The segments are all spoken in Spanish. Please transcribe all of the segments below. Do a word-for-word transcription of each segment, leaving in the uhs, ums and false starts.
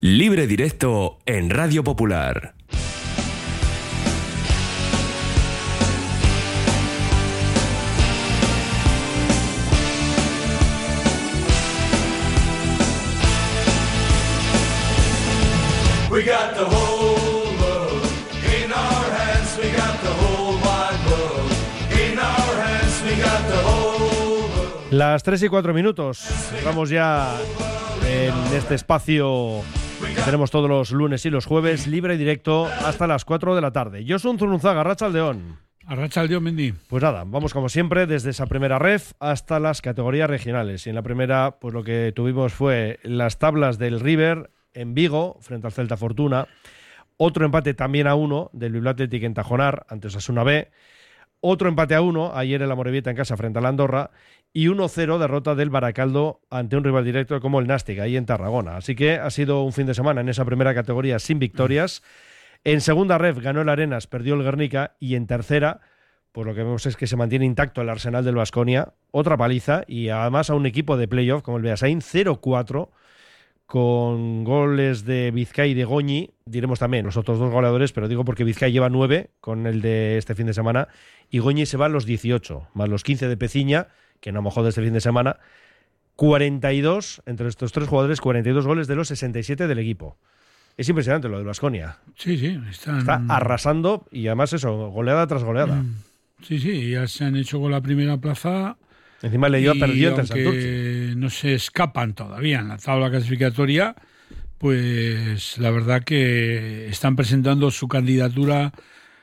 Libre Directo en Radio Popular. We got the whole world in our hands. We got the whole wide world in our hands. We got the whole world. Las tres y cuatro minutos. Entramos ya en este espacio que tenemos todos los lunes y los jueves, libre y directo hasta las cuatro de la tarde. Josun Zurunzaga, Arratsaldeon. Arratsaldeon, Mendy. Pues nada, vamos como siempre desde esa primera ref hasta las categorías regionales. Y en la primera, pues lo que tuvimos fue las tablas del River en Vigo, frente al Celta Fortuna. Otro empate también a uno del Bilbao Athletic en Tajonar, ante Osasuna B. Otro empate a uno ayer en la Amorebieta en casa frente al Andorra. Y uno cero derrota del Baracaldo ante un rival directo como el Nástic, ahí en Tarragona. Así que ha sido un fin de semana en esa primera categoría sin victorias. En segunda ref ganó el Arenas, perdió el Guernica. Y en tercera, pues lo que vemos es que se mantiene intacto el arsenal del Baskonia. Otra paliza y además a un equipo de playoff como el Beasain, cero cuatro. Con goles de Vizcay y de Goñi, diremos también los otros dos goleadores, pero digo porque Vizcay lleva nueve con el de este fin de semana y Goñi se va a los dieciocho, más los quince de Peciña, que no mojó de este fin de semana, cuarenta y dos, entre estos tres jugadores, cuarenta y dos goles de los sesenta y siete del equipo. Es impresionante lo del Baskonia. Sí, sí, están... Está arrasando y además eso, goleada tras goleada. Sí, sí, ya se han hecho con la primera plaza. Encima le dio a perdido ante el Santurce. No se escapan todavía en la tabla clasificatoria, pues la verdad que están presentando su candidatura,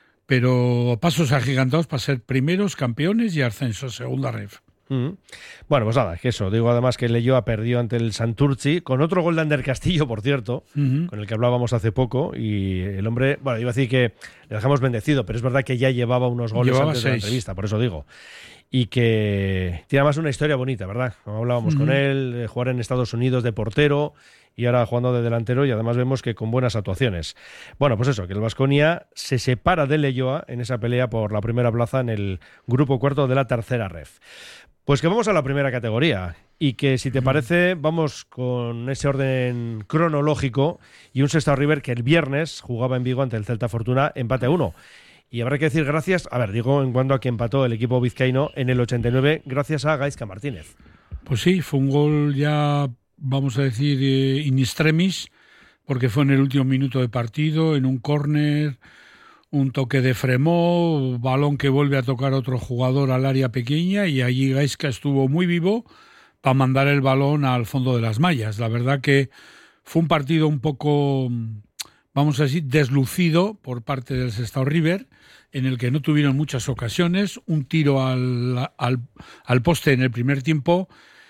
pero a pasos agigantados para ser primeros, campeones y ascenso, segunda ref. Mm. Bueno, pues nada, que eso. Digo además que Leyoa perdió ante el Santurci, con otro gol de Ander Castillo, por cierto, uh-huh. con el que hablábamos hace poco, y el hombre, bueno, iba a decir que le dejamos bendecido, pero es verdad que ya llevaba unos goles llevaba antes seis. de la entrevista, por eso digo. Y que tiene además una historia bonita, ¿verdad? Como hablábamos uh-huh. con él, de jugar en Estados Unidos de portero y ahora jugando de delantero, y además vemos que con buenas actuaciones. Bueno, pues eso, que el Baskonia se separa del Leyoa en esa pelea por la primera plaza en el grupo cuarto de la tercera ref. Pues que vamos a la primera categoría y que, si te parece, vamos con ese orden cronológico y un Sestao River que el viernes jugaba en Vigo ante el Celta Fortuna, empate a uno. Y habrá que decir gracias, a ver, digo en cuanto a que empató el equipo vizcaíno en el ochenta y nueve, gracias a Gaizka Martínez. Pues sí, fue un gol ya, vamos a decir, eh, in extremis, porque fue en el último minuto de partido, en un córner, un toque de Fremó, balón que vuelve a tocar otro jugador al área pequeña, y allí Gaizka estuvo muy vivo para mandar el balón al fondo de las mallas. La verdad que fue un partido un poco, vamos a decir, deslucido por parte del Sestao River, en el que no tuvieron muchas ocasiones, un tiro al, al, al poste en el primer tiempo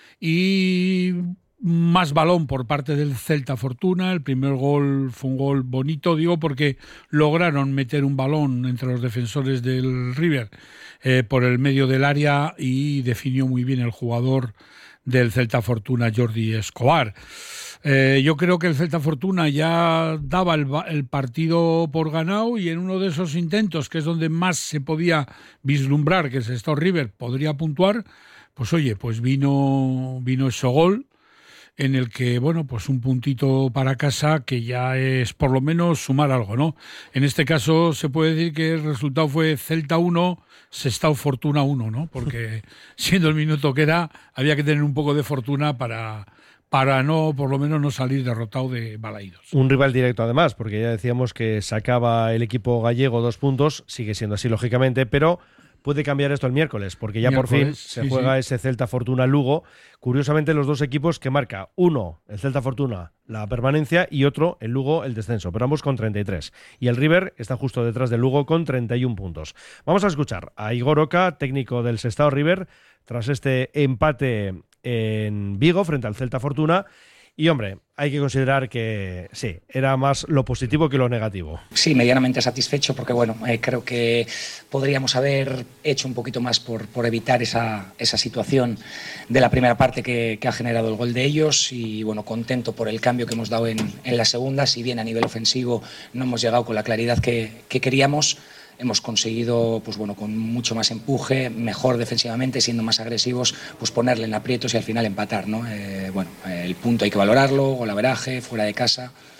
y más balón por parte del Celta Fortuna. El primer gol fue un gol bonito, digo, porque lograron meter un balón entre los defensores del River eh, por el medio del área y definió muy bien el jugador del Celta Fortuna, Jordi Escobar. Eh, yo creo que el Celta Fortuna ya daba el, el partido por ganado, y en uno de esos intentos, que es donde más se podía vislumbrar que el Sestao River podría puntuar, pues oye, pues vino, vino ese gol en el que, bueno, pues un puntito para casa, que ya es por lo menos sumar algo, ¿no? En este caso se puede decir que el resultado fue Celta uno, Sestao Fortuna uno, ¿no? Porque siendo el minuto que era, había que tener un poco de fortuna para... para no, por lo menos, no salir derrotado de Balaídos. Un rival directo además, porque ya decíamos que sacaba el equipo gallego dos puntos, sigue siendo así lógicamente, pero puede cambiar esto el miércoles, porque ya miércoles, por fin se sí, juega sí. ese Celta Fortuna Lugo. Curiosamente, los dos equipos que marca, uno, el Celta Fortuna, la permanencia, y otro, el Lugo, el descenso, pero ambos con treinta y tres. Y el River está justo detrás del Lugo con treinta y un puntos. Vamos a escuchar a Igor Oca, técnico del Sestao River, tras este empate en Vigo frente al Celta Fortuna. Y hombre, hay que considerar que sí, era más lo positivo que lo negativo. Sí, medianamente satisfecho, porque bueno, eh, creo que podríamos haber hecho un poquito más por, por evitar esa, esa situación de la primera parte que, que ha generado el gol de ellos, y bueno, contento por el cambio que hemos dado en, en la segunda. Si bien a nivel ofensivo no hemos llegado con la claridad que, que queríamos, hemos conseguido, pues bueno, con mucho más empuje, mejor defensivamente, siendo más agresivos, pues ponerle en aprietos y al final empatar, ¿no? Eh, bueno, el punto hay que valorarlo, golaveraje, fuera de casa,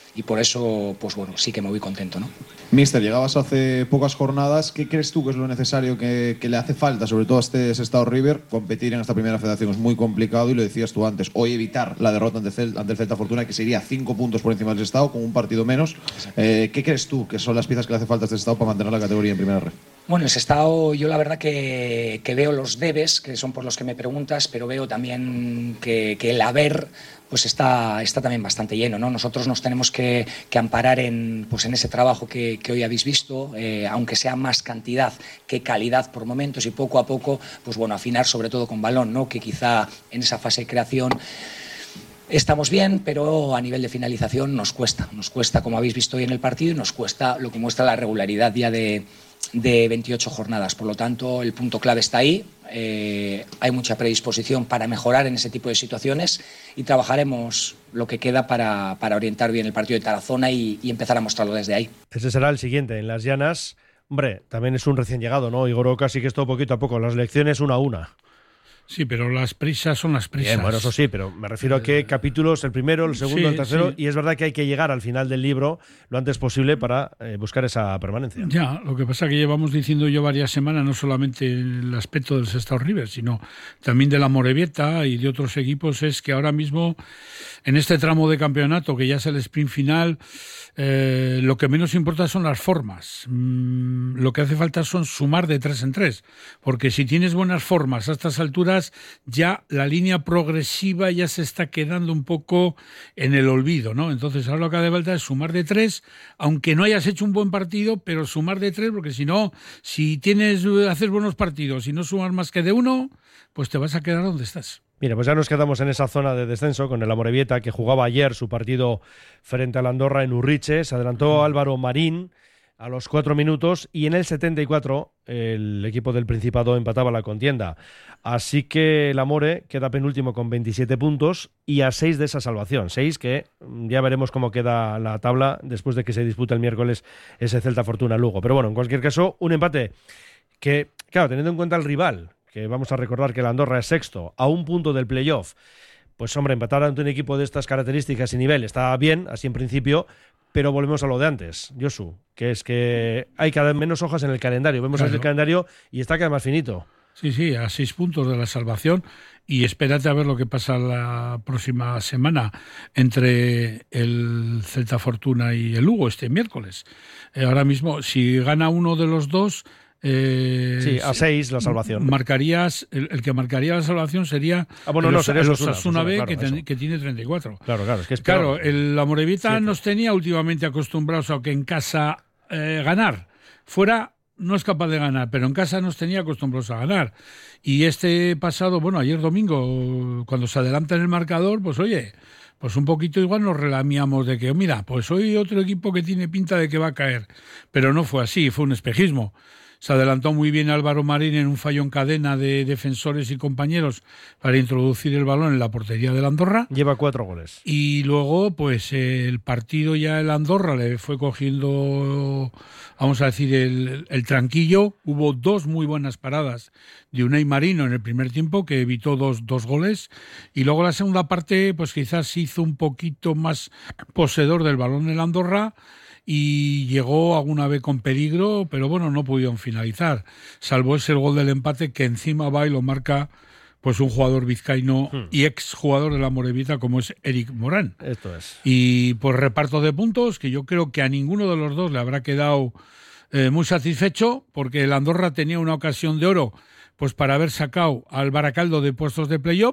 y por eso, pues bueno, sí que me voy contento, ¿no? Mister, llegabas hace pocas jornadas. ¿Qué crees tú que es lo necesario que, que le hace falta, sobre todo a este Sestao River? Competir en esta primera federación es muy complicado y lo decías tú antes. Hoy evitar la derrota ante, Cel, ante el Celta Fortuna, que sería cinco puntos por encima del Sestao, con un partido menos. Eh, ¿Qué crees tú que son las piezas que le hace falta a este Sestao para mantener la categoría en primera red? Bueno, el Sestao, yo la verdad que, que veo los debes, que son por los que me preguntas, pero veo también que, que el haber pues está, está también bastante lleno, ¿no? Nosotros nos tenemos que, que amparar en, pues en ese trabajo que, que hoy habéis visto, eh, aunque sea más cantidad que calidad por momentos, y poco a poco, pues bueno, afinar sobre todo con balón, ¿no? Que quizá en esa fase de creación estamos bien, pero a nivel de finalización nos cuesta, nos cuesta, como habéis visto hoy en el partido, y nos cuesta lo que muestra la regularidad ya de, de veintiocho jornadas. Por lo tanto, el punto clave está ahí. Eh, hay mucha predisposición para mejorar en ese tipo de situaciones y trabajaremos lo que queda para, para orientar bien el partido de Tarazona y, y empezar a mostrarlo desde ahí. Ese será el siguiente, en Las Llanas. Hombre, también es un recién llegado, ¿no? Igor Oca sí que es todo poquito a poco, las lecciones una a una. Sí, pero las prisas son las prisas. Bien, bueno, eso sí, pero me refiero a que capítulos, el primero, el segundo, sí, el tercero, sí. Y es verdad que hay que llegar al final del libro lo antes posible para eh, buscar esa permanencia. Ya, lo que pasa es que llevamos diciendo yo varias semanas, no solamente el aspecto del Sestao River, sino también de la Amorebieta y de otros equipos, es que ahora mismo, en este tramo de campeonato, que ya es el sprint final, eh, lo que menos importa son las formas. Mm, lo que hace falta son sumar de tres en tres, porque si tienes buenas formas a estas alturas, ya la línea progresiva ya se está quedando un poco en el olvido, ¿no? Entonces ahora lo que hace falta es sumar de tres, aunque no hayas hecho un buen partido, pero sumar de tres, porque si no, si tienes, haces buenos partidos y no sumas más que de uno, pues te vas a quedar donde estás. Mira, pues ya nos quedamos en esa zona de descenso con el Amorebieta, que jugaba ayer su partido frente al Andorra en Urriche. Se adelantó Álvaro Marín a los cuatro minutos y en el setenta y cuatro el equipo del Principado empataba la contienda. Así que el Amore queda penúltimo con veintisiete puntos y a seis de esa salvación. seis que ya veremos cómo queda la tabla después de que se dispute el miércoles ese Celta Fortuna Lugo. Pero bueno, en cualquier caso, un empate que, claro, teniendo en cuenta el rival, que vamos a recordar que el Andorra es sexto, a un punto del playoff, pues hombre, empatar ante un equipo de estas características y nivel está bien, así en principio, pero volvemos a lo de antes, Josu, que es que hay cada vez menos hojas en el calendario. Vemos claro. el calendario y está cada vez más finito. Sí, sí, a seis puntos de la salvación, y espérate a ver lo que pasa la próxima semana entre el Celta Fortuna y el Lugo este miércoles. Eh, ahora mismo, si gana uno de los dos... Eh, sí, a seis la salvación. Marcarías, el, el que marcaría la salvación sería ah, bueno, el, no, sería el Osasuna, Osasuna B, claro, que, ten, que tiene treinta y cuatro. Claro, claro, es que es claro, peor. el Amorebieta nos tenía últimamente acostumbrados a que en casa eh, ganar. Fuera no es capaz de ganar, pero en casa nos tenía acostumbrados a ganar. Y este pasado, bueno, ayer domingo, cuando se adelanta en el marcador, pues oye, pues un poquito igual nos relamiamos de que, mira, pues hoy otro equipo que tiene pinta de que va a caer. Pero no fue así, fue un espejismo. Se adelantó muy bien Álvaro Marín en un fallo en cadena de defensores y compañeros para introducir el balón en la portería del Andorra. Lleva cuatro goles. Y luego, pues el partido ya el Andorra le fue cogiendo, vamos a decir, el, el tranquillo. Hubo dos muy buenas paradas de Unai Marino en el primer tiempo, que evitó dos, dos goles. Y luego la segunda parte, pues quizás se hizo un poquito más poseedor del balón el Andorra, y llegó alguna vez con peligro, pero bueno, no pudieron finalizar, salvo ese gol del empate que encima va y lo marca pues un jugador vizcaíno hmm. y ex jugador de la Amorebieta como es Eric Morán. Esto es. Y pues reparto de puntos, que yo creo que a ninguno de los dos le habrá quedado eh, muy satisfecho, porque el Andorra tenía una ocasión de oro pues para haber sacado al Baracaldo de puestos de playoff,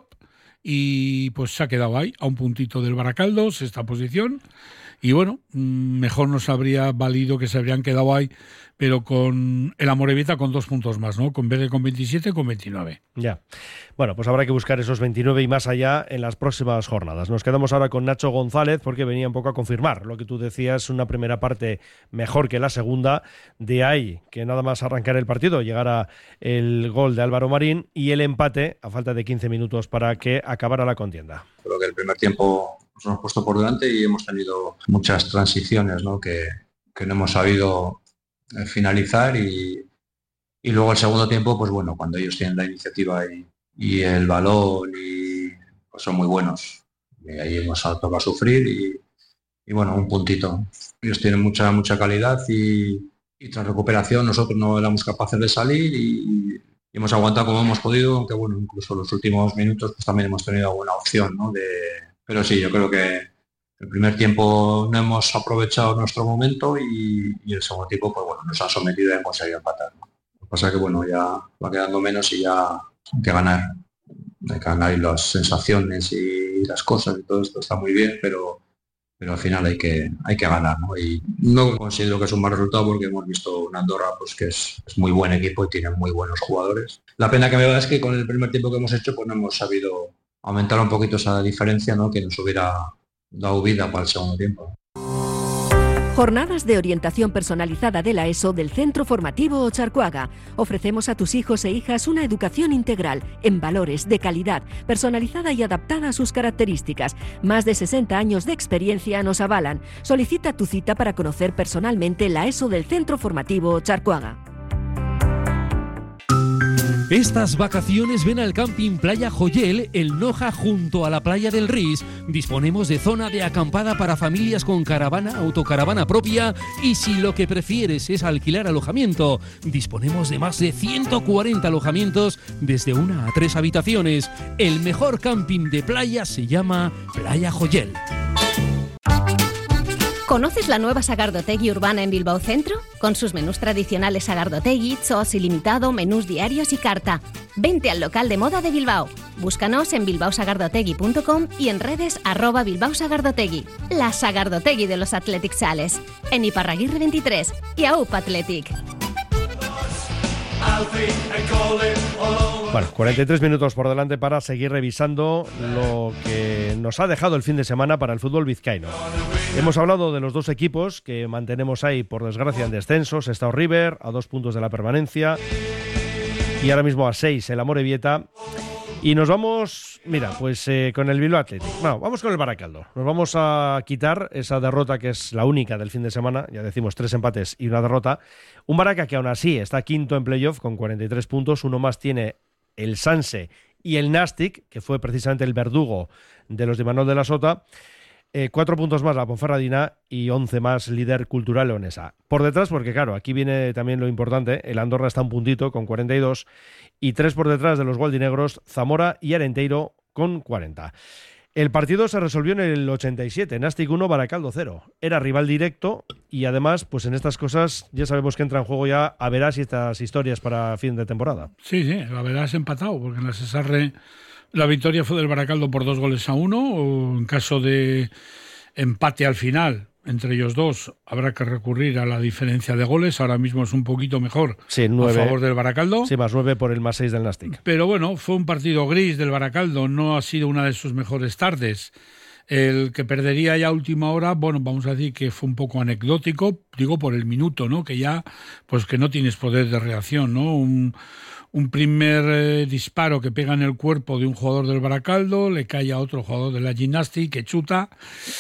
y pues se ha quedado ahí, a un puntito del Baracaldo, sexta posición. Y bueno, mejor nos habría valido que se habrían quedado ahí, pero con el Amorebieta con dos puntos más, ¿no? Con vez de con veintisiete, con veintinueve. Ya. Bueno, pues habrá que buscar esos veintinueve y más allá en las próximas jornadas. Nos quedamos ahora con Nacho González, porque venía un poco a confirmar lo que tú decías, una primera parte mejor que la segunda. De ahí que nada más arrancar el partido llegara el gol de Álvaro Marín y el empate a falta de quince minutos para que acabara la contienda. Creo que el primer tiempo nos hemos puesto por delante y hemos tenido muchas transiciones, ¿no? que, que no hemos sabido finalizar, y, y luego el segundo tiempo, pues bueno, cuando ellos tienen la iniciativa y, y el balón, y pues son muy buenos. Y ahí hemos tocado sufrir y, y bueno, un puntito. Ellos tienen mucha, mucha calidad y, y tras recuperación nosotros no éramos capaces de salir y, y hemos aguantado como hemos podido, aunque bueno, incluso los últimos minutos pues también hemos tenido alguna opción, ¿no? De, pero sí, yo creo que el primer tiempo no hemos aprovechado nuestro momento y, y el segundo tiempo pues bueno, nos ha sometido y hemos conseguido empatar, ¿no? Lo que pasa es que bueno, ya va quedando menos y ya hay que ganar. Hay que ganar y las sensaciones y las cosas y todo esto está muy bien, pero pero al final hay que hay que ganar, ¿no? Y no considero que es un mal resultado porque hemos visto una Andorra pues que es, es muy buen equipo y tiene muy buenos jugadores. La pena que me da es que con el primer tiempo que hemos hecho pues no hemos sabido aumentar un poquito esa diferencia, ¿no? Que nos hubiera dado vida para el segundo tiempo. Jornadas de orientación personalizada de la ESO del Centro Formativo Ocharcoaga. Ofrecemos a tus hijos e hijas una educación integral, en valores, de calidad, personalizada y adaptada a sus características. Más de sesenta años de experiencia nos avalan. Solicita tu cita para conocer personalmente la ESO del Centro Formativo Ocharcoaga. Estas vacaciones ven al Camping Playa Joyel, el Noja, junto a la playa del Ris. Disponemos de zona de acampada para familias con caravana, autocaravana propia y si lo que prefieres es alquilar alojamiento, disponemos de más de ciento cuarenta alojamientos desde una a tres habitaciones. El mejor camping de playa se llama Playa Joyel. ¿Conoces la nueva Sagardotegui urbana en Bilbao Centro? Con sus menús tradicionales Sagardotegui, Chos ilimitado, menús diarios y carta. Vente al local de moda de Bilbao. Búscanos en bilbao sagardotegui punto com y en redes arroba Bilbao Sagardotegui. La Sagardotegui de los Athletic Sales. En Iparraguirre veintitrés y A U P Athletic. Bueno, cuarenta y tres minutos por delante para seguir revisando lo que nos ha dejado el fin de semana para el fútbol vizcaíno. Hemos hablado de los dos equipos que mantenemos ahí, por desgracia, en descensos. Está River a dos puntos de la permanencia y ahora mismo a seis el Amorebieta. Y nos vamos, mira, pues eh, con el Bilbao Athletic. Bueno, vamos con el Baracaldo. Nos vamos a quitar esa derrota que es la única del fin de semana. Ya decimos tres empates y una derrota. Un Baraca que aún así está quinto en playoff con cuarenta y tres puntos. Uno más tiene el Sanse y el Nastic, que fue precisamente el verdugo de los de Imanol de la Sota. Eh, cuatro puntos más la Ponferradina y once más líder cultural leonesa. Por detrás, porque claro, aquí viene también lo importante, el Andorra está un puntito con cuarenta y dos y tres por detrás de los gualdinegros, Zamora y Arenteiro con cuarenta. El partido se resolvió en el ochenta y siete, Nastic uno, Baracaldo cero. Era rival directo y además, pues en estas cosas ya sabemos que entra en juego ya a verás y estas historias para fin de temporada. Sí, sí, a verás empatado, porque en la Cesarre la victoria fue del Baracaldo por dos goles a uno, o en caso de empate al final entre ellos dos habrá que recurrir a la diferencia de goles. Ahora mismo es un poquito mejor sí, nueve, a favor del Baracaldo. Sí, más nueve por el más seis del Nastic. Pero bueno, fue un partido gris del Baracaldo, no ha sido una de sus mejores tardes. El que perdería ya a última hora, bueno, vamos a decir que fue un poco anecdótico, digo por el minuto, ¿no? Que ya, pues que no tienes poder de reacción, ¿no? Un, un primer eh, disparo que pega en el cuerpo de un jugador del Baracaldo, le cae a otro jugador de la Gimnàstic que chuta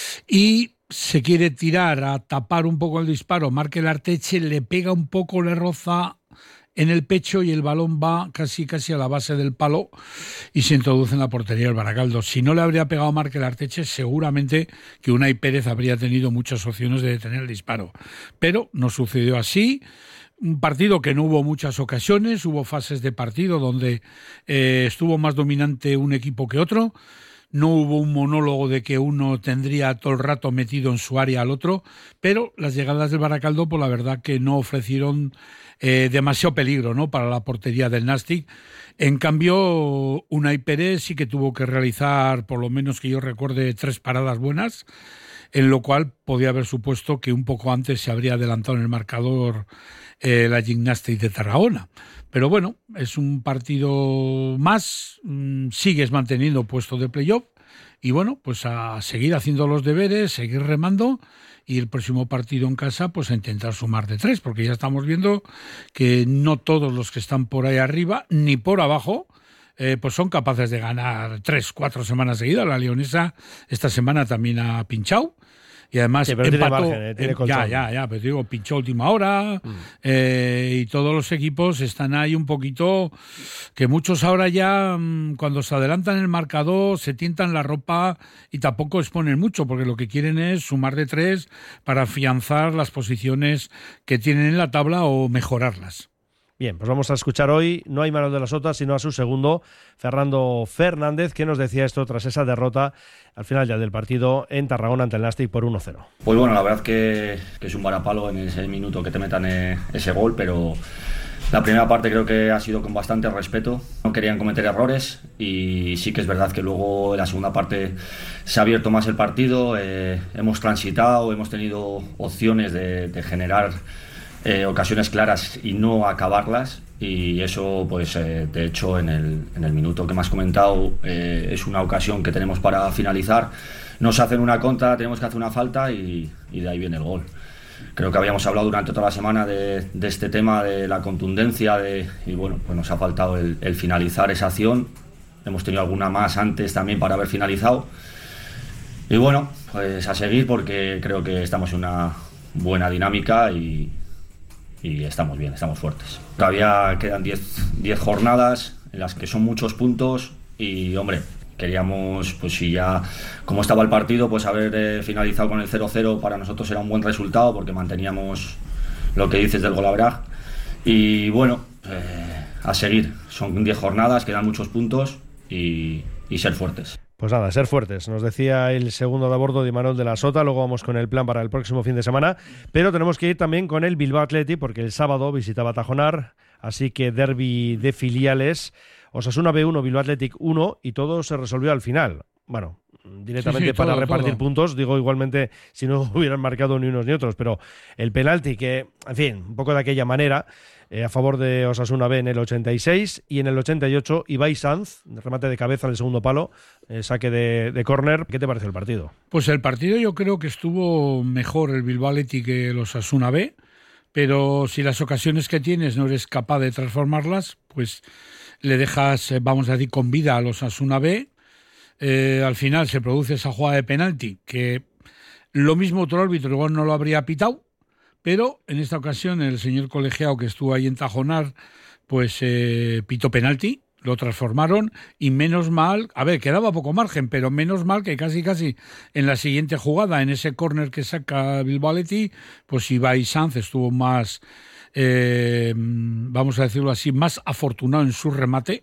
y se quiere tirar a tapar un poco el disparo, Markel Arteche le pega un poco, le roza en el pecho y el balón va casi casi a la base del palo y se introduce en la portería del Baracaldo. Si no le habría pegado Markel Arteche, seguramente que Unai Pérez habría tenido muchas opciones de detener el disparo. Pero no sucedió así. Un partido que no hubo muchas ocasiones, hubo fases de partido donde eh, estuvo más dominante un equipo que otro. No hubo un monólogo de que uno tendría todo el rato metido en su área al otro, pero las llegadas del Baracaldo, pues la verdad que no ofrecieron eh, demasiado peligro, ¿no?, para la portería del Nastic. En cambio, Unai Pérez sí que tuvo que realizar, por lo menos que yo recuerde, tres paradas buenas, en lo cual podía haber supuesto que un poco antes se habría adelantado en el marcador eh, la Gimnàstic de Tarragona. Pero bueno, es un partido más, mmm, sigues manteniendo puesto de playoff y bueno, pues a seguir haciendo los deberes, seguir remando y el próximo partido en casa pues a intentar sumar de tres, porque ya estamos viendo que no todos los que están por ahí arriba ni por abajo eh, pues son capaces de ganar tres, cuatro semanas seguidas. La leonesa esta semana también ha pinchado. y además sí, pero empató, tiene margen, eh, tiene em, ya, colchón. ya, ya, pero digo, pinchó a última hora Mm. eh, y todos los equipos están ahí un poquito, que muchos ahora ya mm, cuando se adelantan el marcador se tientan la ropa y tampoco exponen mucho, porque lo que quieren es sumar de tres para afianzar las posiciones que tienen en la tabla o mejorarlas. Bien, pues vamos a escuchar hoy, no a Imanol de la Sota, sino a su segundo, Fernando Fernández, que nos decía esto tras esa derrota al final ya del partido en Tarragona ante el Nàstic por uno cero. Pues bueno, la verdad que, que es un varapalo en ese minuto que te metan eh, ese gol, pero la primera parte creo que ha sido con bastante respeto, no querían cometer errores y sí que es verdad que luego en la segunda parte se ha abierto más el partido, eh, hemos transitado, hemos tenido opciones de, de generar Eh, ocasiones claras y no acabarlas, y eso pues eh, de hecho en el, en el minuto que me has comentado eh, es una ocasión que tenemos para finalizar, nos hacen una contra, tenemos que hacer una falta y, y de ahí viene el gol. Creo que habíamos hablado durante toda la semana de, de este tema de la contundencia de, y bueno, pues nos ha faltado el, el finalizar esa acción, hemos tenido alguna más antes también para haber finalizado y bueno, pues a seguir porque creo que estamos en una buena dinámica y y estamos bien, estamos fuertes. Todavía quedan diez jornadas en las que son muchos puntos y, hombre, queríamos, pues si ya, como estaba el partido, pues haber eh, finalizado con el cero cero para nosotros era un buen resultado porque manteníamos lo que dices del golabraj y, bueno, eh, a seguir. Son diez jornadas, quedan muchos puntos y, y ser fuertes. Pues nada, ser fuertes. Nos decía el segundo de a bordo de Imanol de la Sota. Luego vamos con el plan para el próximo fin de semana. Pero tenemos que ir también con el Bilbao Athletic porque el sábado visitaba Tajonar. Así que derbi de filiales. Osasuna B uno, Bilbao Athletic uno y todo se resolvió al final. Bueno, directamente sí, sí, para todo, repartir todo. puntos. Digo, igualmente, si no hubieran marcado ni unos ni otros. Pero el penalti que, en fin, un poco de aquella manera... Eh, a favor de Osasuna B en el ochenta y seis y en el ochenta y ocho Ibai Sanz, remate de cabeza en el segundo palo, eh, saque de, de córner. ¿Qué te parece el partido? Pues el partido yo creo que estuvo mejor el Bilbao Athletic que el Osasuna B, pero si las ocasiones que tienes no eres capaz de transformarlas, pues le dejas, vamos a decir, con vida al Osasuna B. Eh, al final se produce esa jugada de penalti que lo mismo otro árbitro igual no lo habría pitado, pero en esta ocasión el señor colegiado que estuvo ahí en Tajonar, pues eh, pitó penalti, lo transformaron y menos mal, a ver, quedaba poco margen, pero menos mal que casi casi en la siguiente jugada, en ese córner que saca Bilbao Athletic, pues Ibai Sanz estuvo más, eh, vamos a decirlo así, más afortunado en su remate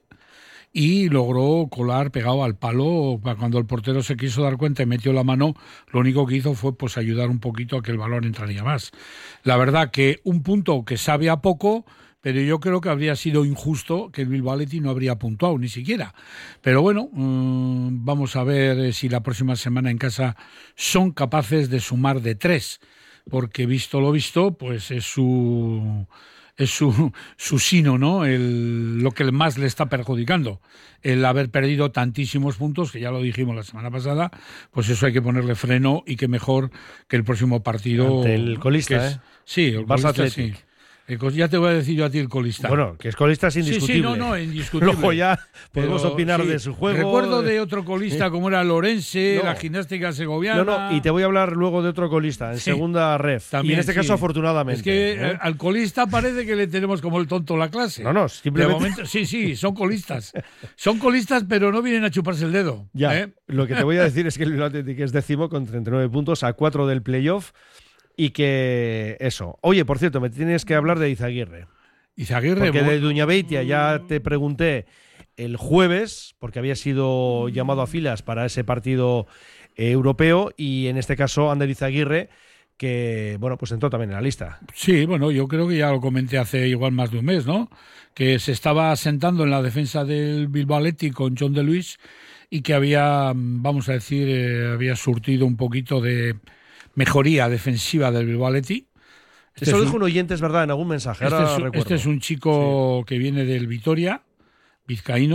y logró colar pegado al palo. Cuando el portero se quiso dar cuenta y metió la mano, lo único que hizo fue pues ayudar un poquito a que el balón entraría más. La verdad que un punto que sabe a poco, pero yo creo que habría sido injusto que el Bilbao Athletic no habría puntuado ni siquiera. Pero bueno, mmm, vamos a ver si la próxima semana en casa son capaces de sumar de tres, porque visto lo visto, pues es su... es su, su sino, ¿no? El, lo que más le está perjudicando. El haber perdido tantísimos puntos, que ya lo dijimos la semana pasada, pues eso hay que ponerle freno y que mejor que el próximo partido... Ante el colista, es, ¿eh? Sí, el Barça colista, sí. El, ya te voy a decir yo a ti el colista. Bueno, que es colista es indiscutible. Sí, sí, no, no, indiscutible. Luego ya podemos Pero, opinar sí, de su juego. Recuerdo de otro colista como era Lorense, no. la gimnástica segoviana. No, no, y te voy a hablar luego de otro colista, en sí. segunda ref. También, y en este sí. caso, afortunadamente. Es que ¿eh? al colista parece que le tenemos como el tonto la clase. No, no, simplemente... De momento, sí, sí, son colistas. Son colistas, pero no vienen a chuparse el dedo. Ya, ¿eh? Lo que te voy a decir es que el Bilbao Athletic es décimo con treinta y nueve puntos a cuatro del playoff y que eso. Oye, por cierto, me tienes que hablar de Izaguirre. Izaguirre. Porque de Duñabeitia ya te pregunté el jueves, porque había sido llamado a filas para ese partido eh, europeo, y en este caso Ander Izaguirre, que bueno, pues entró también en la lista. Sí, bueno, yo creo que ya lo comenté hace igual más de un mes, ¿no? Que se estaba sentando en la defensa del Bilbao Athletic con John de Luis y que había, vamos a decir, eh, había surtido un poquito de mejoría defensiva del Bilbao Athletic. Este Eso lo dijo un oyente, es verdad, en algún mensaje. Este, Ahora es, recuerdo. este es un chico sí. que viene del Vitoria, vizcaíno,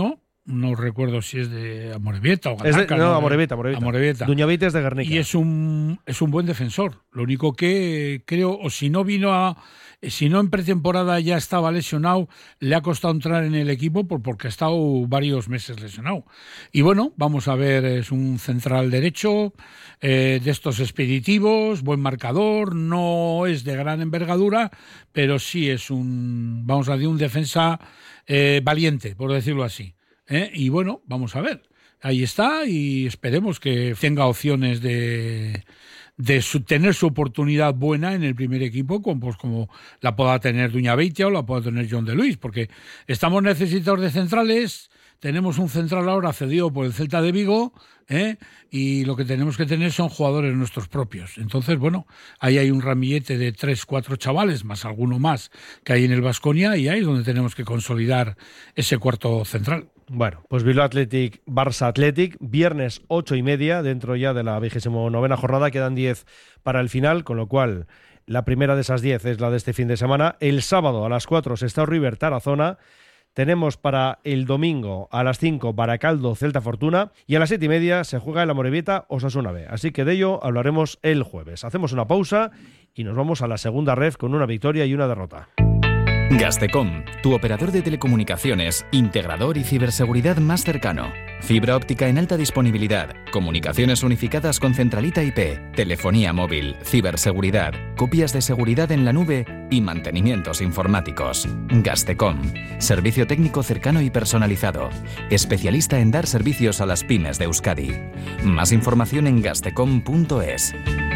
no recuerdo si es de Amorebieta o Es de, Gataca. no, ¿no? Amorebieta, Amorebieta. Amorebieta. Duñavite es de Guernica. Y es un, es un buen defensor. Lo único que creo, o si no vino a... Si no en pretemporada ya estaba lesionado, le ha costado entrar en el equipo por, porque ha estado varios meses lesionado. Y bueno, vamos a ver, es un central derecho, eh, de estos expeditivos, buen marcador, no es de gran envergadura, pero sí es un, vamos a decir, un defensa eh, valiente, por decirlo así. ¿eh? Y bueno, vamos a ver. Ahí está y esperemos que tenga opciones de... de su, tener su oportunidad buena en el primer equipo, como, pues, como la pueda tener Duñaveitia o la pueda tener John de Luis, porque estamos necesitados de centrales, tenemos un central ahora cedido por el Celta de Vigo, ¿eh? y lo que tenemos que tener son jugadores nuestros propios. Entonces, bueno, ahí hay un ramillete de tres, cuatro chavales, más alguno más que hay en el Baskonia, y ahí es donde tenemos que consolidar ese cuarto central. Bueno, pues Bilbao Athletic, Barça Athletic, viernes ocho y media, dentro ya de la vigésimo novena jornada, quedan diez para el final, con lo cual la primera de esas diez es la de este fin de semana. El sábado a las cuatro, Sestao River Tarazona. Tenemos para el domingo a las cinco Baracaldo Celta Fortuna y a las siete y media se juega el Amorebieta Osasuna B. Así que de ello hablaremos el jueves. Hacemos una pausa y nos vamos a la segunda ref con una victoria y una derrota. Gastecom, tu operador de telecomunicaciones, integrador y ciberseguridad más cercano. Fibra óptica en alta disponibilidad, comunicaciones unificadas con centralita I P, telefonía móvil, ciberseguridad, copias de seguridad en la nube y mantenimientos informáticos. Gastecom, servicio técnico cercano y personalizado, especialista en dar servicios a las pymes de Euskadi. Más información en gastecom punto es.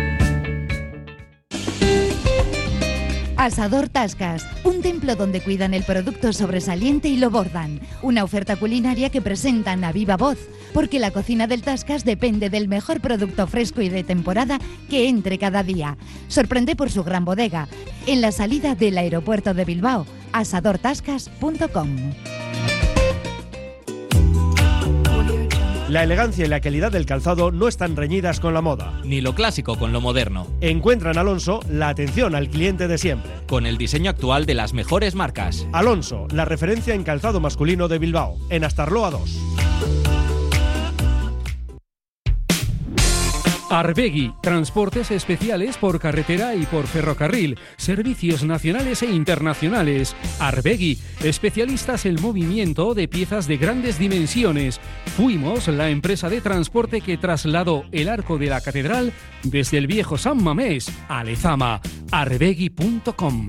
Asador Tascas, un templo donde cuidan el producto sobresaliente y lo bordan. Una oferta culinaria que presentan a viva voz, porque la cocina del Tascas depende del mejor producto fresco y de temporada que entre cada día. Sorprende por su gran bodega, en la salida del aeropuerto de Bilbao, asador tascas punto com. La elegancia y la calidad del calzado no están reñidas con la moda. Ni lo clásico con lo moderno. Encuentra en Alonso la atención al cliente de siempre. Con el diseño actual de las mejores marcas. Alonso, la referencia en calzado masculino de Bilbao, en Astarloa dos. Arbegui, transportes especiales por carretera y por ferrocarril, servicios nacionales e internacionales. Arbegui, especialistas en movimiento de piezas de grandes dimensiones. Fuimos la empresa de transporte que trasladó el arco de la catedral desde el viejo San Mamés a Lezama. arbegui punto com.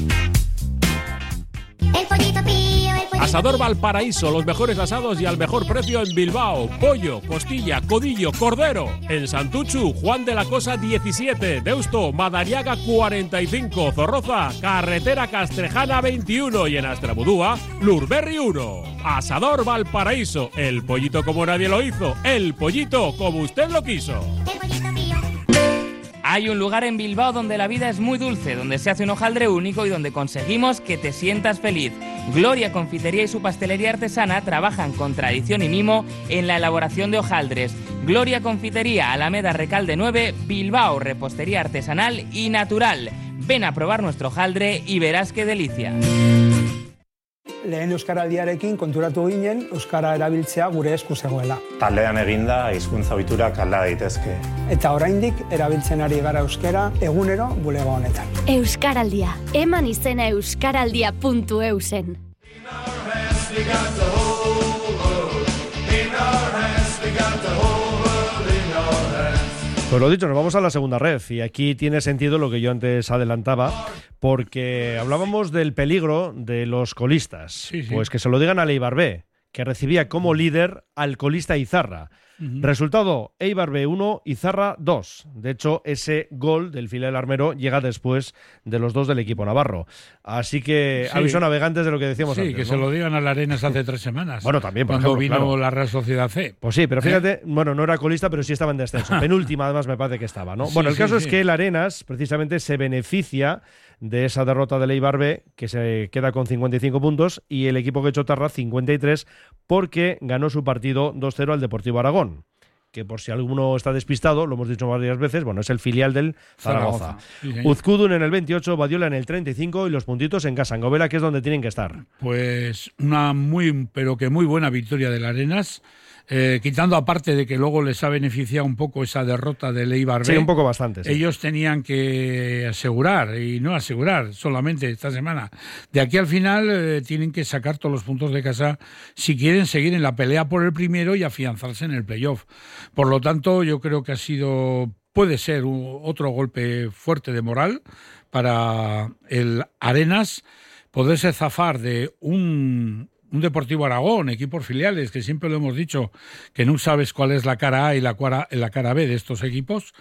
El pollito pío, el pollito Asador Valparaíso, los mejores asados y al mejor precio en Bilbao. Pollo, costilla, codillo, cordero. En Santuchu, Juan de la Cosa diecisiete. Deusto, Madariaga cuarenta y cinco. Zorroza, Carretera Castrejana veintiuno. Y en Astrabudúa, Lurberri uno. Asador Valparaíso, el pollito como nadie lo hizo. El pollito como usted lo quiso. El pollito pío. Hay un lugar en Bilbao donde la vida es muy dulce, donde se hace un hojaldre único y donde conseguimos que te sientas feliz. Gloria Confitería y su pastelería artesana trabajan con tradición y mimo en la elaboración de hojaldres. Gloria Confitería, Alameda Recalde nueve, Bilbao, repostería artesanal y natural. Ven a probar nuestro hojaldre y verás qué delicia. Lehen euskaraldiarekin konturatu ginen euskara erabiltzea gure esku zegoela. Taldean eginda hizkuntza ohiturak alda daitezke. Eta oraindik erabiltzen ari gara euskara egunero bulego honetan. Euskaraldia. Eman izena euskaraldia puntu eu zen. Pues lo dicho, nos vamos a la segunda ref y aquí tiene sentido lo que yo antes adelantaba, porque hablábamos del peligro de los colistas. Sí, sí. Pues que se lo digan al Eibar B, que recibía como líder al colista Izarra. Uh-huh. Resultado, Eibar B uno, Izarra dos. De hecho, ese gol del filial armero llega después de los dos del equipo navarro. Así que sí. aviso navegantes de lo que decíamos sí, antes. que ¿no? se lo digan a la Arenas hace tres semanas. Bueno, también, por cuando ejemplo, vino claro. la Real Sociedad C. Pues sí, pero fíjate, ¿Eh? bueno, no era colista, pero sí estaba en descenso. Penúltima, además, me parece que estaba, ¿no? Sí, bueno, el sí, caso sí. es que el Arenas, precisamente, se beneficia de esa derrota del Eibar B, que se queda con cincuenta y cinco puntos, y el equipo que Chotarra cincuenta y tres, porque ganó su partido dos cero al Deportivo Aragón. que por si alguno está despistado, lo hemos dicho varias veces, bueno, es el filial del Zaragoza. Zaragoza. Sí, señor. Uzkudun en el veintiocho, Badiola en el treinta y cinco y los puntitos en casa, en Govela, que es donde tienen que estar. Pues una muy, pero que muy buena victoria del Arenas. Eh, quitando aparte de que luego les ha beneficiado un poco esa derrota del Eibar B. Sí, un poco bastante. Sí. Ellos tenían que asegurar, y no asegurar solamente esta semana. De aquí al final eh, tienen que sacar todos los puntos de casa si quieren seguir en la pelea por el primero y afianzarse en el playoff. Por lo tanto, yo creo que ha sido, puede ser un, otro golpe fuerte de moral para el Arenas, poderse zafar de un... un Deportivo Aragón, equipos filiales, que siempre lo hemos dicho, que no sabes cuál es la cara A y la cara, la cara B de estos equipos,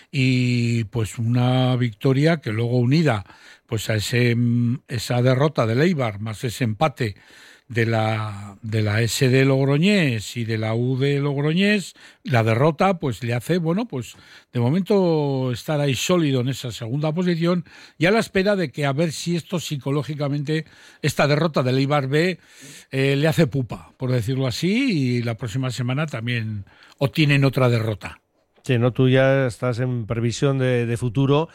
y pues una victoria que luego unida pues a ese, esa derrota del Eibar, más ese empate de la, de la S D Logroñés y de la U D Logroñés, la derrota pues le hace, bueno, pues de momento estar ahí sólido en esa segunda posición y a la espera de que a ver si esto psicológicamente, esta derrota del Eibar B eh, le hace pupa, por decirlo así, y la próxima semana también obtienen otra derrota. Sí, no, tú ya estás en previsión de, de futuro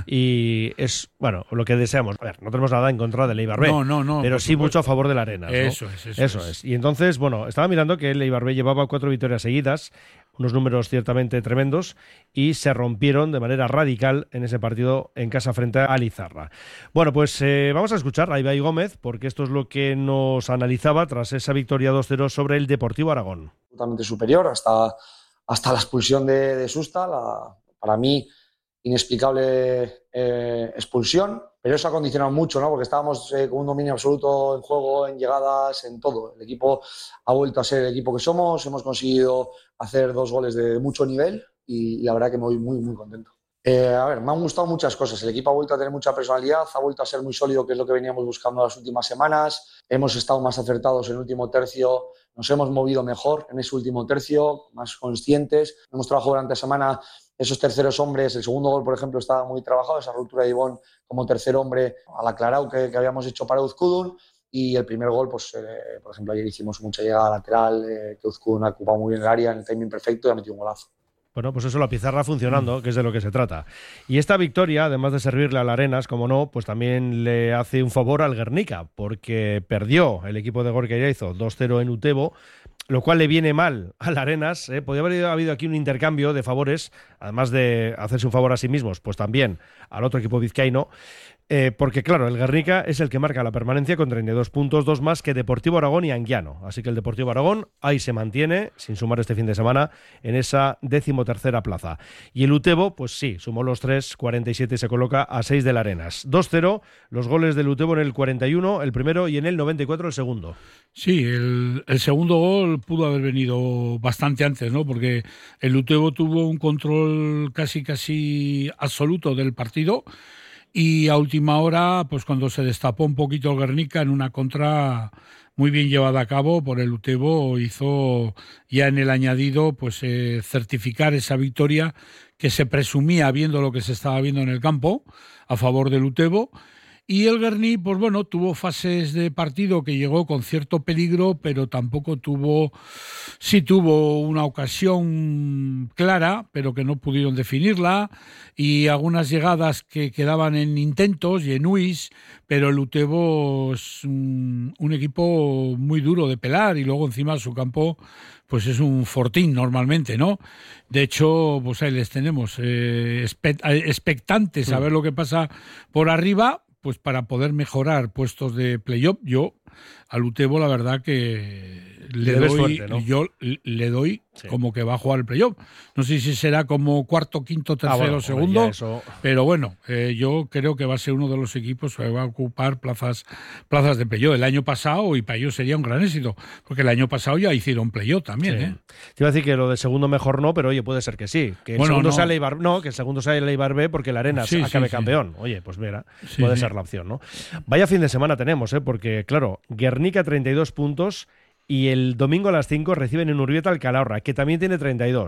y es, bueno, lo que deseamos. A ver, no tenemos nada en contra del Eibar B, no, no, no, pero sí supuesto. mucho a favor del Arenas, ¿no? Eso es, eso, eso es. es. Y entonces, bueno, estaba mirando que el Eibar B llevaba cuatro victorias seguidas, unos números ciertamente tremendos, y se rompieron de manera radical en ese partido en casa frente a Lizarra. Bueno, pues eh, vamos a escuchar a Ibai Gómez, porque esto es lo que nos analizaba tras esa victoria dos cero sobre el Deportivo Aragón. Totalmente superior, hasta... hasta la expulsión de, de Susta, la, para mí inexplicable eh, expulsión, pero eso ha condicionado mucho, ¿no? Porque estábamos eh, con un dominio absoluto en juego, en llegadas, en todo. El equipo ha vuelto a ser el equipo que somos, hemos conseguido hacer dos goles de mucho nivel y, y la verdad que me voy muy, muy contento. Eh, a ver, me han gustado muchas cosas. El equipo ha vuelto a tener mucha personalidad, ha vuelto a ser muy sólido, que es lo que veníamos buscando las últimas semanas. Hemos estado más acertados en el último tercio, nos hemos movido mejor en ese último tercio, más conscientes. Hemos trabajado durante la semana esos terceros hombres. El segundo gol, por ejemplo, estaba muy trabajado, esa ruptura de Ibón como tercer hombre al aclarado que, que habíamos hecho para Uzkudun. Y el primer gol, pues eh, por ejemplo, ayer hicimos mucha llegada lateral, eh, que Uzkudun ha ocupado muy bien el área en el timing perfecto y ha metido un golazo. Bueno, pues eso, la pizarra funcionando, que es de lo que se trata. Y esta victoria, además de servirle al Arenas, como no, pues también le hace un favor al Guernica, porque perdió el equipo de Gorka Yaizo dos cero en Utebo, lo cual le viene mal al Arenas. ¿eh? Podría haber habido aquí un intercambio de favores, además de hacerse un favor a sí mismos, pues también al otro equipo vizcaíno. Eh, porque claro, el Guernica es el que marca la permanencia con treinta y dos puntos, dos más que Deportivo Aragón y Anguiano. Así que el Deportivo Aragón ahí se mantiene, sin sumar este fin de semana, en esa decimotercera plaza. Y el Utebo, pues sí, sumó los tres, cuarenta y siete y se coloca a seis del Arenas. dos cero, los goles del Utebo en el cuarenta y uno, el primero, y en el noventa y cuatro el segundo. Sí, el, el segundo gol pudo haber venido bastante antes, ¿no? Porque el Utebo tuvo un control casi, casi absoluto del partido. Y a última hora, pues cuando se destapó un poquito el Guernica en una contra muy bien llevada a cabo por el Utebo, hizo ya en el añadido pues eh, certificar esa victoria que se presumía viendo lo que se estaba viendo en el campo a favor del Utebo. Y el Guernica, pues bueno, tuvo fases de partido que llegó con cierto peligro, pero tampoco tuvo, sí tuvo una ocasión clara, pero que no pudieron definirla, y algunas llegadas que quedaban en intentos y en uis, pero el Utebo es un, un equipo muy duro de pelar, y luego encima su campo pues es un fortín normalmente, ¿no? De hecho, pues ahí les tenemos, eh, expectantes a ver lo que pasa por arriba, pues para poder mejorar puestos de playoff. Yo al Utebo la verdad que le, le doy, suerte, ¿no? Yo le doy sí. como que va a jugar el playoff. No sé si será como cuarto, quinto, tercero, ah, bueno, segundo, eso... pero bueno, eh, yo creo que va a ser uno de los equipos que va a ocupar plazas, plazas de playoff. El año pasado, y para ellos sería un gran éxito, porque el año pasado ya hicieron playoff también. Sí. ¿eh? Te iba a decir que lo de segundo mejor no, pero oye, puede ser que sí. Que el bueno, segundo no. sea el Eibar, no, que el segundo sea el Eibar B, porque el Arenas sí, acabe sí, campeón. Sí. Oye, pues mira, sí, puede sí. ser la opción, ¿no? Vaya fin de semana tenemos, ¿eh? Porque claro, Guernica treinta y dos puntos, y el domingo a las cinco reciben en Urbieta al Calahorra, que también tiene treinta y dos.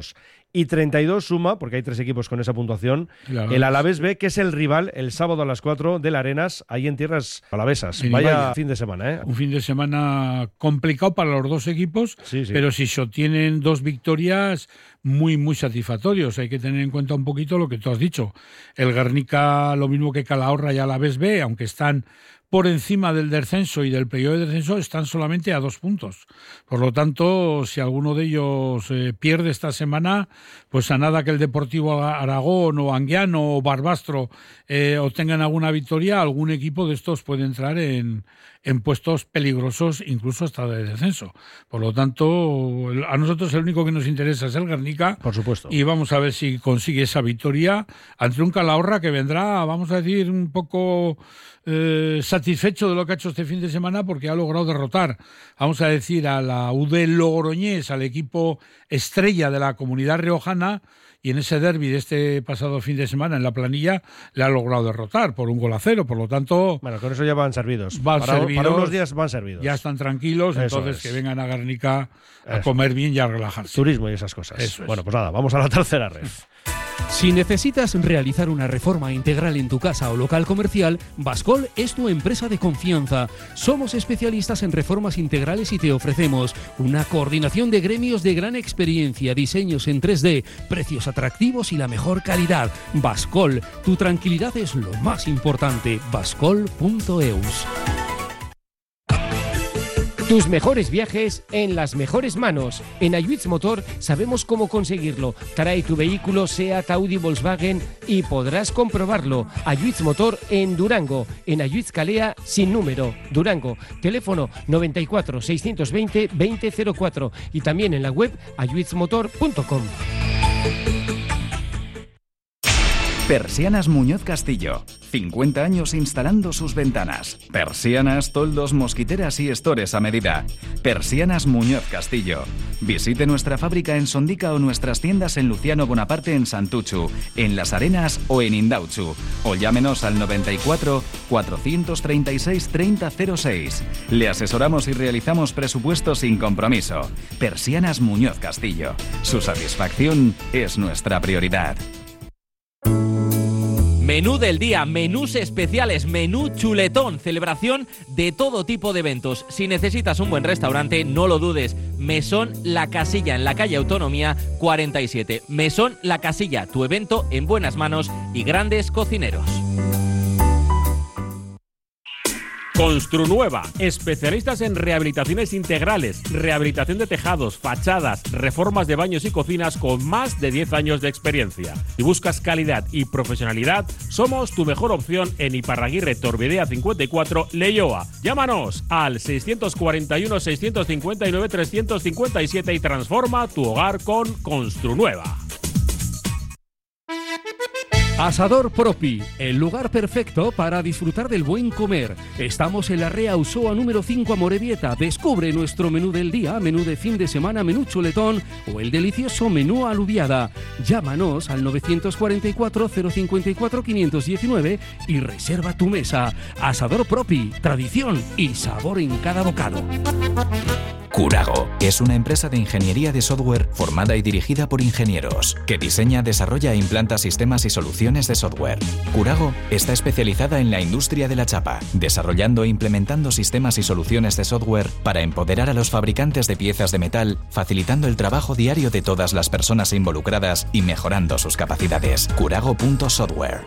y treinta y dos suma, porque hay tres equipos con esa puntuación, el Alavés, el Alavés B, que es el rival el sábado a las cuatro del Arenas, ahí en tierras alavesas. En Vaya Ibaya. fin de semana, ¿eh? Un fin de semana complicado para los dos equipos, Sí, sí. pero si tienen dos victorias muy, muy satisfactorios. Hay que tener en cuenta un poquito lo que tú has dicho. El Guernica, lo mismo que Calahorra y Alavés B, aunque están por encima del descenso y del periodo de descenso, están solamente a dos puntos. Por lo tanto, si alguno de ellos eh, pierde esta semana, pues a nada que el Deportivo Aragón o Anguiano o Barbastro eh, obtengan alguna victoria, algún equipo de estos puede entrar en, en puestos peligrosos, incluso hasta de descenso. Por lo tanto, a nosotros el único que nos interesa es el Guernica. Por supuesto. Y vamos a ver si consigue esa victoria ante un Calahorra que vendrá, vamos a decir, un poco eh, satisfecho de lo que ha hecho este fin de semana, porque ha logrado derrotar, vamos a decir, a la U D Logroñés, al equipo estrella de la comunidad riojana, y en ese derbi de este pasado fin de semana en la planilla le ha logrado derrotar por un gol a cero. Por lo tanto, bueno, con eso ya van servidos. Van para, servidos, para unos días van servidos. Ya están tranquilos, Eso entonces es. que vengan a Guernica a Eso. comer bien y a relajarse. Turismo y esas cosas. Eso es. Bueno, pues nada, vamos a la tercera red. Si necesitas realizar una reforma integral en tu casa o local comercial, Bascol es tu empresa de confianza. Somos especialistas en reformas integrales y te ofrecemos una coordinación de gremios de gran experiencia, diseños en tres D, precios atractivos y la mejor calidad. Bascol, tu tranquilidad es lo más importante. bascol punto eus. Tus mejores viajes en las mejores manos. En Ayuitz Motor sabemos cómo conseguirlo. Trae tu vehículo Seat, Audi, Volkswagen y podrás comprobarlo. Ayuitz Motor en Durango. En Ayuitz Calea sin número. Durango. Teléfono noventa y cuatro, seiscientos veinte, veinte cero cuatro. Y también en la web ayuitz motor punto com. Persianas Muñoz Castillo. cincuenta años instalando sus ventanas. Persianas, toldos, mosquiteras y estores a medida. Persianas Muñoz Castillo. Visite nuestra fábrica en Sondica o nuestras tiendas en Luciano Bonaparte en Santuchu, en Las Arenas o en Indautxu. O llámenos al noventa y cuatro, cuatrocientos treinta y seis, treinta cero seis. Le asesoramos y realizamos presupuestos sin compromiso. Persianas Muñoz Castillo. Su satisfacción es nuestra prioridad. Menú del día, menús especiales, menú chuletón, celebración de todo tipo de eventos. Si necesitas un buen restaurante, no lo dudes. Mesón La Casilla, en la calle Autonomía cuarenta y siete. Mesón La Casilla, tu evento en buenas manos y grandes cocineros. Construnueva, especialistas en rehabilitaciones integrales, rehabilitación de tejados, fachadas, reformas de baños y cocinas con más de diez años de experiencia. Si buscas calidad y profesionalidad, somos tu mejor opción en Iparraguirre Torbidea cincuenta y cuatro, Leioa. Llámanos al seiscientos cuarenta y uno, seiscientos cincuenta y nueve, trescientos cincuenta y siete y transforma tu hogar con Construnueva. Asador Propi, el lugar perfecto para disfrutar del buen comer. Estamos en la Rea Usoa número cinco, Amorebieta. Descubre nuestro menú del día, menú de fin de semana, menú chuletón o el delicioso menú alubiada. Llámanos al novecientos cuarenta y cuatro, cero cincuenta y cuatro, quinientos diecinueve y reserva tu mesa. Asador Propi, tradición y sabor en cada bocado. Curago es una empresa de ingeniería de software formada y dirigida por ingenieros que diseña, desarrolla e implanta sistemas y soluciones de software. Curago está especializada en la industria de la chapa, desarrollando e implementando sistemas y soluciones de software para empoderar a los fabricantes de piezas de metal, facilitando el trabajo diario de todas las personas involucradas y mejorando sus capacidades. curago punto software.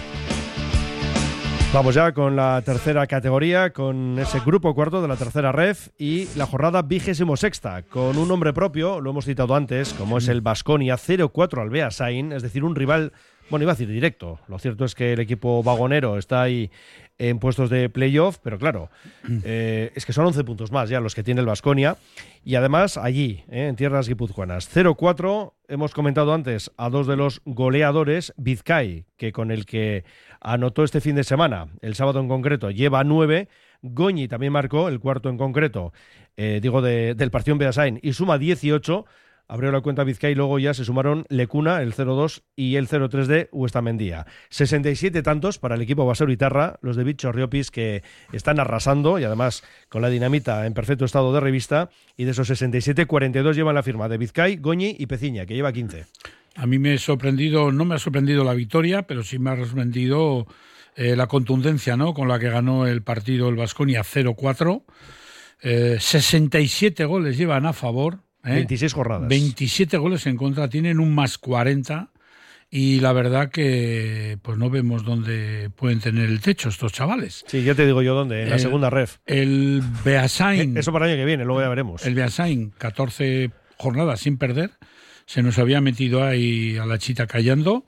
Vamos ya con la tercera categoría, con ese grupo cuarto de la tercera ref y la jornada vigésimo sexta, con un nombre propio, lo hemos citado antes, como es el Baskonia cero cuatro al Beasain, es decir, un rival, bueno, iba a decir directo. Lo cierto es que el equipo vagonero está ahí en puestos de playoff, pero claro, eh, es que son once puntos más ya los que tiene el Baskonia, y además allí, eh, en tierras guipuzcoanas. cero cuatro, hemos comentado antes a dos de los goleadores, Vizcay, que con el que anotó este fin de semana, el sábado en concreto, lleva nueve. Goñi también marcó el cuarto en concreto, eh, digo, de, del partido en Beasain, y suma dieciocho. abrió la cuenta Vizcay y luego ya se sumaron Lecuna, el cero dos, y el cero tres de Huestamendía. sesenta y siete tantos para el equipo baseuritarra, los de Bicho Riopis, que están arrasando y además con la dinamita en perfecto estado de revista, y de esos sesenta y siete, cuarenta y dos llevan la firma de Vizcay, Goñi y Peciña, que lleva quince. A mí me ha sorprendido, no me ha sorprendido la victoria, pero sí me ha sorprendido eh, la contundencia, ¿no?, con la que ganó el partido el Baskonia cero cuatro. Eh, sesenta y siete goles llevan a favor. ¿eh? veintiséis jornadas. veintisiete goles en contra, tienen un más cuarenta. Y la verdad que pues no vemos dónde pueden tener el techo estos chavales. Sí, ya te digo yo dónde, en la el, segunda ref. El Beasain. Eso para el año que viene, luego ya veremos. El Beasain, catorce jornadas sin perder. Se nos había metido ahí a la chita callando.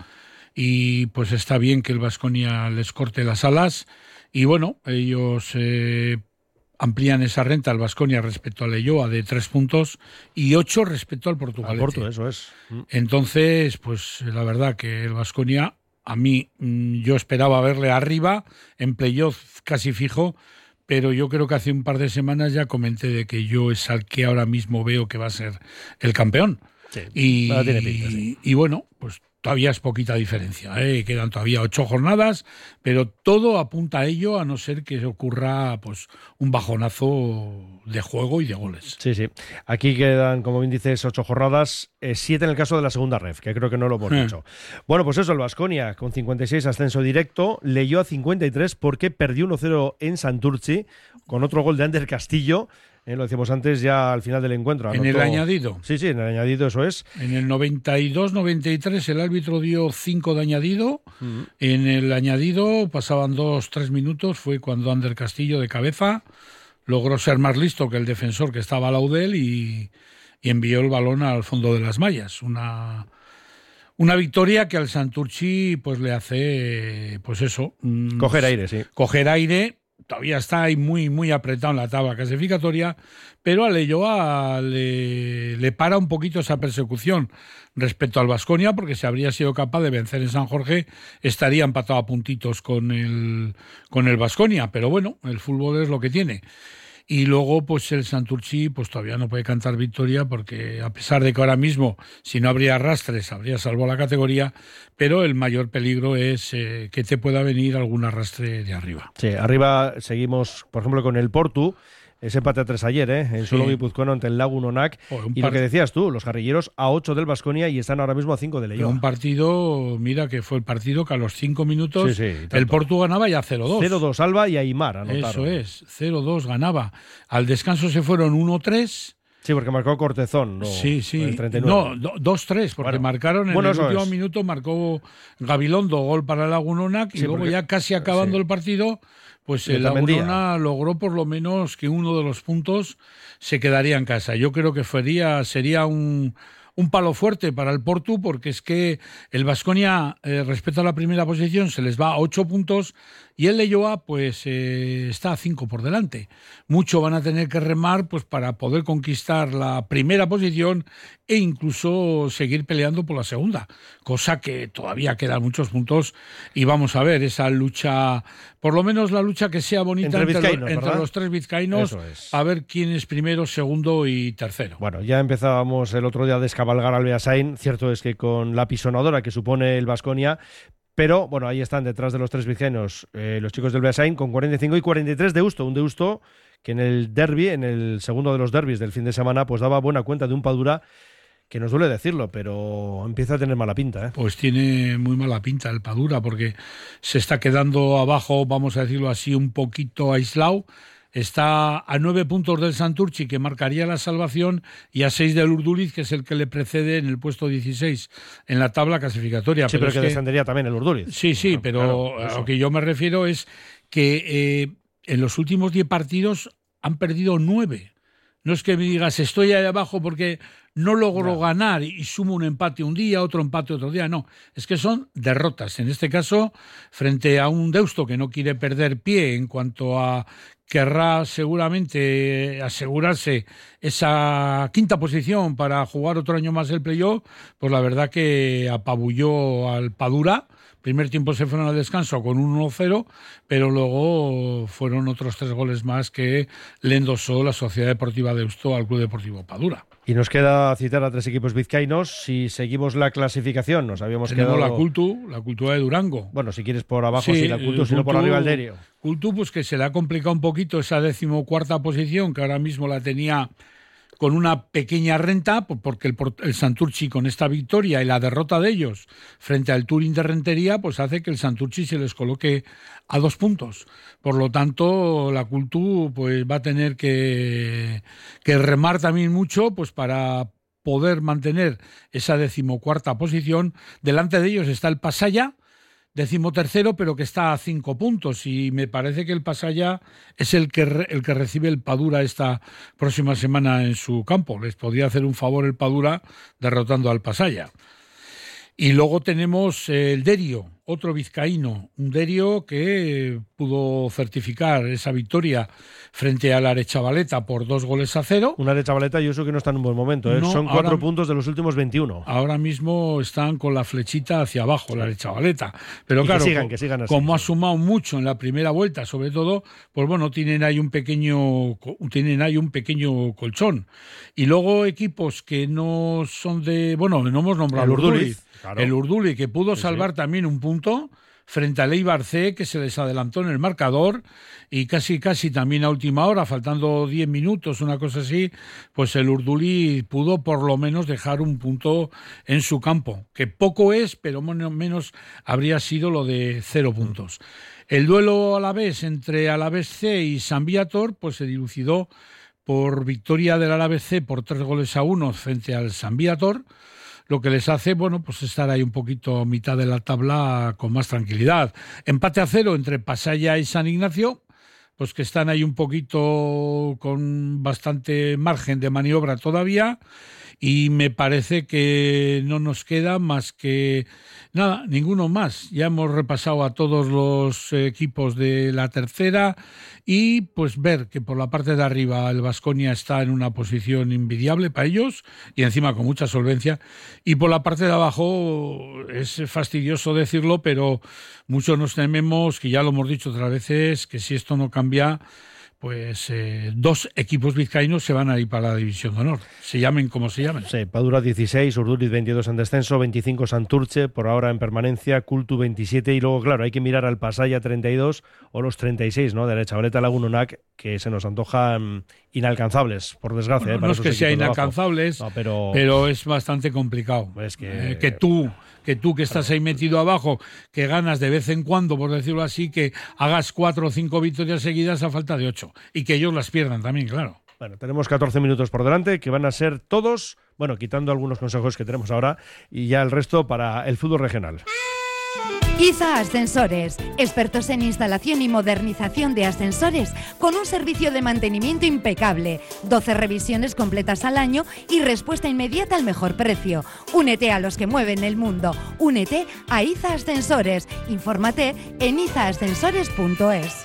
Y pues está bien que el Baskonia les corte las alas. Y bueno, ellos eh, amplían esa renta al Baskonia respecto al Leioa de tres puntos y ocho respecto al Portugalete. Al Porto, eso es. Entonces, pues la verdad que el Baskonia, a mí, yo esperaba verle arriba, en playoff casi fijo, pero yo creo que hace un par de semanas ya comenté de que yo es al que ahora mismo veo que va a ser el campeón. Sí, y, tiene pinta, sí. y bueno, pues todavía es poquita diferencia, ¿eh? Quedan todavía ocho jornadas, pero todo apunta a ello, a no ser que ocurra pues un bajonazo de juego y de goles. Sí, sí. Aquí quedan, como bien dices, ocho jornadas, eh, siete en el caso de la segunda ref, que creo que no lo hemos dicho. Eh. Bueno, pues eso, el Baskonia con cincuenta y seis, ascenso directo, leyó a cincuenta y tres porque perdió uno cero en Santurtzi, con otro gol de Ander Castillo. Eh, lo decíamos antes, ya al final del encuentro. Anotó... ¿En el añadido? Sí, sí, en el añadido, eso es. En el noventa y dos noventa y tres el árbitro dio cinco de añadido. Uh-huh. En el añadido pasaban dos, tres minutos. Fue cuando Ander Castillo, de cabeza, logró ser más listo que el defensor que estaba a Laudel y, y envió el balón al fondo de las mallas. Una, una victoria que al Santurchi pues, le hace, pues eso... Coger aire, sí. Coger aire... Todavía está ahí muy, muy apretado en la tabla clasificatoria, pero a Leioa le, le para un poquito esa persecución respecto al Baskonia, porque si habría sido capaz de vencer en San Jorge, estaría empatado a puntitos con el con el Baskonia. Pero bueno, el fútbol es lo que tiene. Y luego, pues el Santurchi pues todavía no puede cantar victoria porque a pesar de que ahora mismo, si no habría arrastres, habría salvado la categoría, pero el mayor peligro es eh, que te pueda venir algún arrastre de arriba. Sí, arriba seguimos, por ejemplo, con el Portu, ese empate a tres ayer, ¿eh? En suelo guipuzcoano ante el Lagun Onak. Oh, y lo que decías tú, los guerrilleros a ocho del Baskonia y están ahora mismo a cinco de Leioa. Un partido, mira que fue el partido que a los cinco minutos sí, sí, el Portu ganaba ya cero dos. cero dos, Alba y Aymar anotaron. Eso es, cero dos ganaba. Al descanso se fueron uno tres. Sí, porque marcó Cortezón. No, sí, sí. El treinta y nueve. No, dos tres, porque bueno, marcaron en bueno, el último es. minuto, marcó Gabilondo, gol para el Lagun Onak, y sí, luego porque, ya casi acabando sí. el partido, pues el Lagun Onak logró por lo menos que uno de los puntos se quedaría en casa. Yo creo que sería, sería un... un palo fuerte para el Portu, porque es que el Baskonia, eh, respecto a la primera posición, se les va a ocho puntos y el Leioa pues eh, está a cinco por delante. Mucho van a tener que remar pues para poder conquistar la primera posición e incluso seguir peleando por la segunda, cosa que todavía quedan muchos puntos y vamos a ver esa lucha, por lo menos la lucha que sea bonita entre, entre, los, entre los tres vizcaínos, es. A ver quién es primero, segundo y tercero. Bueno, ya empezábamos el otro día a descabalgar al Beasain, cierto es que con la pisonadora que supone el Baskonia, pero bueno, ahí están detrás de los tres vizcaínos eh, los chicos del Beasain con cuarenta y cinco y cuarenta y tres de Deusto, un Deusto que en el derbi, en el segundo de los derbis del fin de semana, pues daba buena cuenta de un Padura que nos duele decirlo, pero empieza a tener mala pinta, ¿eh? Pues tiene muy mala pinta el Padura, porque se está quedando abajo, vamos a decirlo así, un poquito aislado. Está a nueve puntos del Santurchi, que marcaría la salvación, y a seis del Urduliz, que es el que le precede en el puesto dieciséis en la tabla clasificatoria. Sí, pero, pero es que descendería también el Urduliz. Sí, sí, no, pero claro, a lo que yo me refiero es que eh, en los últimos diez partidos han perdido nueve. No es que me digas, estoy ahí abajo porque no logro no. ganar y sumo un empate un día, otro empate otro día. No, es que son derrotas. En este caso, frente a un Deusto que no quiere perder pie en cuanto a querrá seguramente asegurarse esa quinta posición para jugar otro año más el playoff, pues la verdad que apabulló al Padura. Primer tiempo se fueron al descanso con un uno cero, pero luego fueron otros tres goles más que le endosó la Sociedad Deportiva Deusto al Club Deportivo Padura. Y nos queda citar a tres equipos vizcaínos. Si seguimos la clasificación, nos habíamos Tenemos quedado... la Cultu, la Cultura de Durango. Bueno, si quieres por abajo, Sí, sí, la Cultu, el si no por Cultu- arriba el Derio. Cultu, pues que se le ha complicado un poquito esa decimocuarta posición, que ahora mismo la tenía con una pequeña renta, pues porque el, Por- el Santurchi con esta victoria y la derrota de ellos frente al Turín de Rentería, pues hace que el Santurchi se les coloque a dos puntos. Por lo tanto, la Cultu pues va a tener que, que remar también mucho pues para poder mantener esa decimocuarta posición. Delante de ellos está el Pasaya, decimotercero, pero que está a cinco puntos, y me parece que el Pasaya es el que, re, el que recibe el Padura esta próxima semana en su campo. Les podría hacer un favor el Padura derrotando al Pasaya. Y luego tenemos el Derio, otro vizcaíno, un Derio que pudo certificar esa victoria frente al Arechavaleta por dos goles a cero. Un Arechavaleta, yo eso que no está en un buen momento, ¿eh? No, Son cuatro ahora- puntos de los últimos veintiuno. Ahora mismo están con la flechita hacia abajo, la Arechavaleta. Pero Y que claro, sigan, co- que sigan así, como ha sumado mucho en la primera vuelta, sobre todo, pues bueno, tienen ahí un pequeño, co- tienen ahí un pequeño colchón. Y luego equipos que no son de, bueno, no hemos nombrado El al Urduliz, Urduliz, claro. el Urduliz, que pudo Sí, salvar sí. también un punto frente al Eibar C, que se les adelantó en el marcador, y casi casi también a última hora, faltando diez minutos, una cosa así, pues el Urduliz pudo por lo menos dejar un punto en su campo, que poco es, pero menos menos habría sido lo de cero puntos. El duelo Alavés entre Alavés C y San Viator pues se dilucidó por victoria del Alavés C por tres goles a uno frente al San Viator, lo que les hace, bueno, pues estar ahí un poquito a mitad de la tabla con más tranquilidad. Empate a cero entre Pasaya y San Ignacio, pues que están ahí un poquito con bastante margen de maniobra todavía, y me parece que no nos queda más que nada, ninguno más. Ya hemos repasado a todos los equipos de la tercera, y pues ver que por la parte de arriba el Baskonia está en una posición envidiable para ellos y encima con mucha solvencia, y por la parte de abajo es fastidioso decirlo, pero muchos nos tememos, que ya lo hemos dicho otras veces, que si esto no cambia, pues eh, dos equipos vizcaínos se van a ir para la División de Honor, se llamen como se llamen. Sí, Padura dieciséis, Urduliz veintidós en descenso, veinticinco Santurce, por ahora en permanencia, Cultu veintisiete, y luego, claro, hay que mirar al Pasaya treinta y dos o los treinta y seis, ¿no? De la Chavaleta Lagunonac, que se nos antojan inalcanzables, por desgracia. Bueno, ¿eh? Para no es esos que sea equipos de abajo. inalcanzables, No, pero... pero es bastante complicado. Es que... Eh, que tú, que tú que estás ahí metido abajo, que ganas de vez en cuando, por decirlo así, que hagas cuatro o cinco victorias seguidas a falta de ocho, y que ellos las pierdan también, claro. Bueno, tenemos catorce minutos por delante, que van a ser todos, bueno, quitando algunos consejos que tenemos ahora, y ya el resto para el fútbol regional. IZA Ascensores, expertos en instalación y modernización de ascensores, con un servicio de mantenimiento impecable, doce revisiones completas al año y respuesta inmediata al mejor precio. Únete a los que mueven el mundo, únete a IZA Ascensores, infórmate en iza ascensores punto es.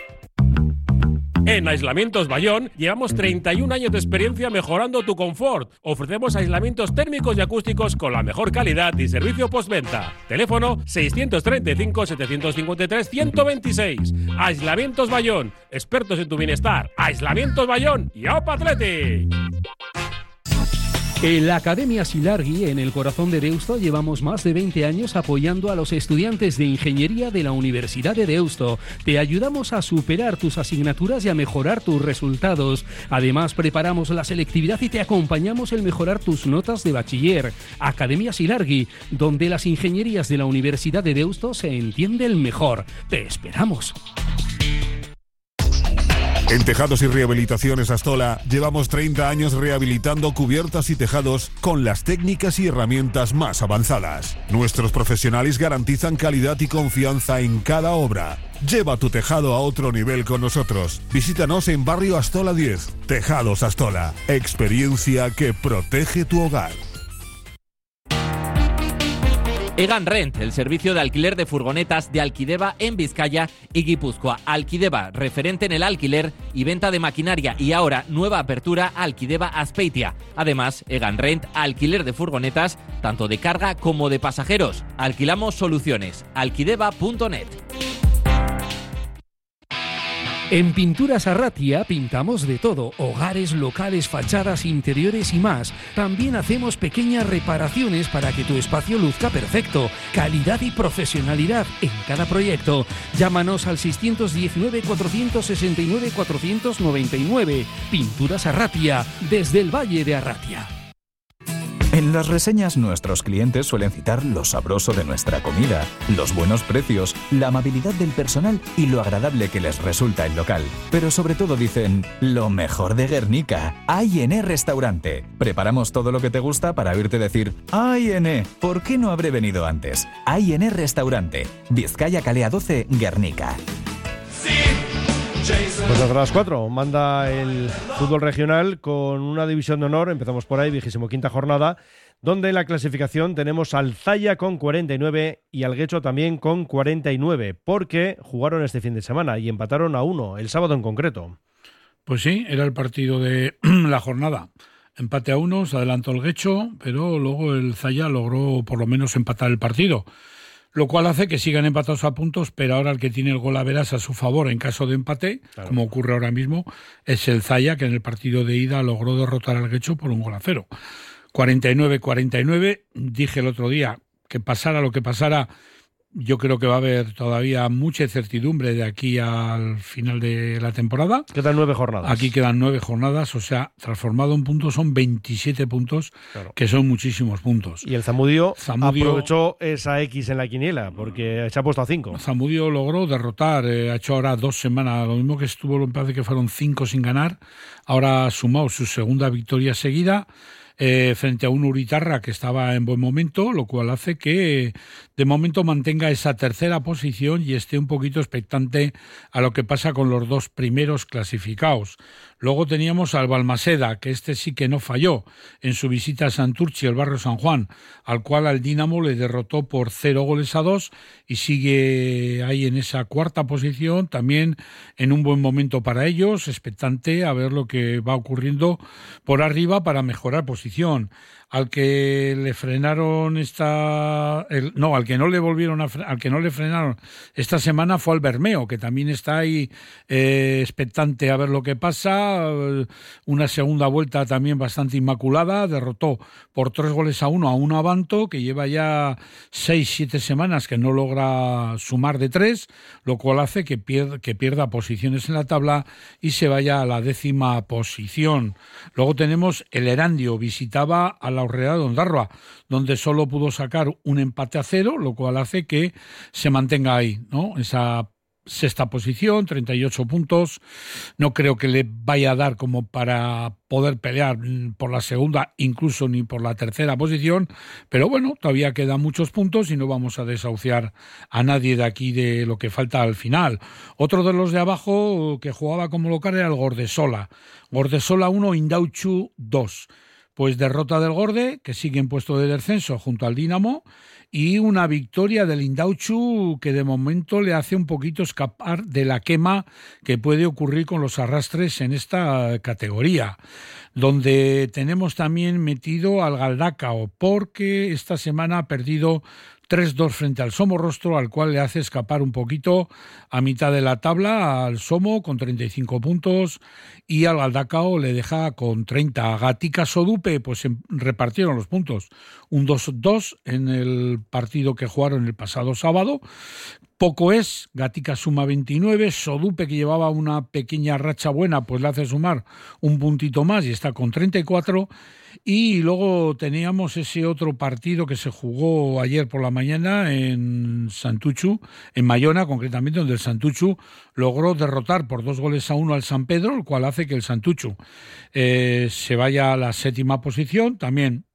En Aislamientos Bayón llevamos treinta y un años de experiencia mejorando tu confort. Ofrecemos aislamientos térmicos y acústicos con la mejor calidad y servicio postventa. Teléfono seiscientos treinta y cinco, setecientos cincuenta y tres, ciento veintiséis. Aislamientos Bayón, expertos en tu bienestar. Aislamientos Bayón y ¡Opa Athletic! En la Academia Silargui, en el corazón de Deusto, llevamos más de veinte años apoyando a los estudiantes de Ingeniería de la Universidad de Deusto. Te ayudamos a superar tus asignaturas y a mejorar tus resultados. Además, preparamos la selectividad y te acompañamos en mejorar tus notas de bachiller. Academia Silargui, donde las ingenierías de la Universidad de Deusto se entienden mejor. Te esperamos. En Tejados y Rehabilitaciones Astola llevamos treinta años rehabilitando cubiertas y tejados con las técnicas y herramientas más avanzadas. Nuestros profesionales garantizan calidad y confianza en cada obra. Lleva tu tejado a otro nivel con nosotros. Visítanos en Barrio Astola diez. Tejados Astola. Experiencia que protege tu hogar. Egan Rent, el servicio de alquiler de furgonetas de Alquideva en Vizcaya y Guipúzcoa. Alquideva, referente en el alquiler y venta de maquinaria, y ahora nueva apertura Alquideva Azpeitia. Además, Egan Rent, alquiler de furgonetas, tanto de carga como de pasajeros. Alquilamos soluciones. alquideva punto net. En Pinturas Arratia pintamos de todo, hogares, locales, fachadas, interiores y más. También hacemos pequeñas reparaciones para que tu espacio luzca perfecto. Calidad y profesionalidad en cada proyecto. Llámanos al seis uno nueve, cuatro seis nueve, cuatro nueve nueve. Pinturas Arratia, desde el Valle de Arratia. En las reseñas nuestros clientes suelen citar lo sabroso de nuestra comida, los buenos precios, la amabilidad del personal y lo agradable que les resulta el local. Pero sobre todo dicen, lo mejor de Guernica, A y N Restaurante. Preparamos todo lo que te gusta para oírte decir, A y N, ¿por qué no habré venido antes? A y N Restaurante, Vizcaya Calea doce, Guernica. Pues hasta las cuatro manda el fútbol regional con una división de honor. Empezamos por ahí, vigésimo quinta jornada, donde en la clasificación tenemos al Zaya con cuarenta y nueve y al Guecho también con cuarenta y nueve, porque jugaron este fin de semana y empataron a uno, el sábado en concreto. Pues sí, era el partido de la jornada. Empate a uno, se adelantó el Guecho, pero luego el Zaya logró por lo menos empatar el partido. Lo cual hace que sigan empatados a puntos, pero ahora el que tiene el gol a veras a su favor en caso de empate, claro, como ocurre ahora mismo, es el Zaya, que en el partido de ida logró derrotar al Guecho por un gol a cero. cuarenta y nueve cuarenta y nueve, dije el otro día que pasara lo que pasara, yo creo que va a haber todavía mucha incertidumbre de aquí al final de la temporada. Quedan nueve jornadas. Aquí quedan nueve jornadas, o sea, transformado en puntos son veintisiete puntos, claro, que son muchísimos puntos. Y el Zamudio, Zamudio aprovechó esa X en la quiniela, porque se ha puesto a cinco. Zamudio logró derrotar, eh, ha hecho ahora dos semanas, lo mismo que estuvo, me parece que fueron cinco sin ganar, ahora ha sumado su segunda victoria seguida, Eh, frente a un Uritarra que estaba en buen momento, lo cual hace que de momento mantenga esa tercera posición y esté un poquito expectante a lo que pasa con los dos primeros clasificados. Luego teníamos al Balmaseda, que este sí que no falló en su visita a Santurchi, el barrio San Juan, al cual al Dinamo le derrotó por cero goles a dos y sigue ahí en esa cuarta posición, también en un buen momento para ellos, expectante a ver lo que va ocurriendo por arriba para mejorar posición. Al que le frenaron esta el, no, al que no le volvieron a al que no le frenaron esta semana fue al Bermeo, que también está ahí eh, expectante a ver lo que pasa. Una segunda vuelta también bastante inmaculada, derrotó por tres goles a uno a un Abanto, que lleva ya seis, siete semanas que no logra sumar de tres, lo cual hace que pierda, que pierda posiciones en la tabla y se vaya a la décima posición. Luego tenemos el Erandio, visitaba a la Orrea de Ondarroa, donde solo pudo sacar un empate a cero, lo cual hace que se mantenga ahí, ¿no? Esa sexta posición, treinta y ocho puntos. No creo que le vaya a dar como para poder pelear por la segunda, incluso ni por la tercera posición, pero bueno, todavía quedan muchos puntos y no vamos a desahuciar a nadie de aquí de lo que falta al final. Otro de los de abajo que jugaba como local era el Gordesola. Gordesola uno, Indauchu dos. Pues derrota del Gorde, que sigue en puesto de descenso junto al Dinamo, y una victoria del Indauchu que de momento le hace un poquito escapar de la quema que puede ocurrir con los arrastres en esta categoría, donde tenemos también metido al Galdacao, porque esta semana ha perdido tres dos frente al Somorrostro, al cual le hace escapar un poquito a mitad de la tabla al Somo con treinta y cinco puntos y al Galdacao le deja con treinta. Gatica Sodupe pues repartieron los puntos, un dos dos en el partido que jugaron el pasado sábado. Poco es, Gatica suma veintinueve, Sodupe, que llevaba una pequeña racha buena, pues le hace sumar un puntito más y está con treinta y cuatro. Y luego teníamos ese otro partido que se jugó ayer por la mañana en Santuchu, en Mayona concretamente, donde el Santuchu logró derrotar por dos goles a uno al San Pedro, el cual hace que el Santuchu eh, se vaya a la séptima posición, también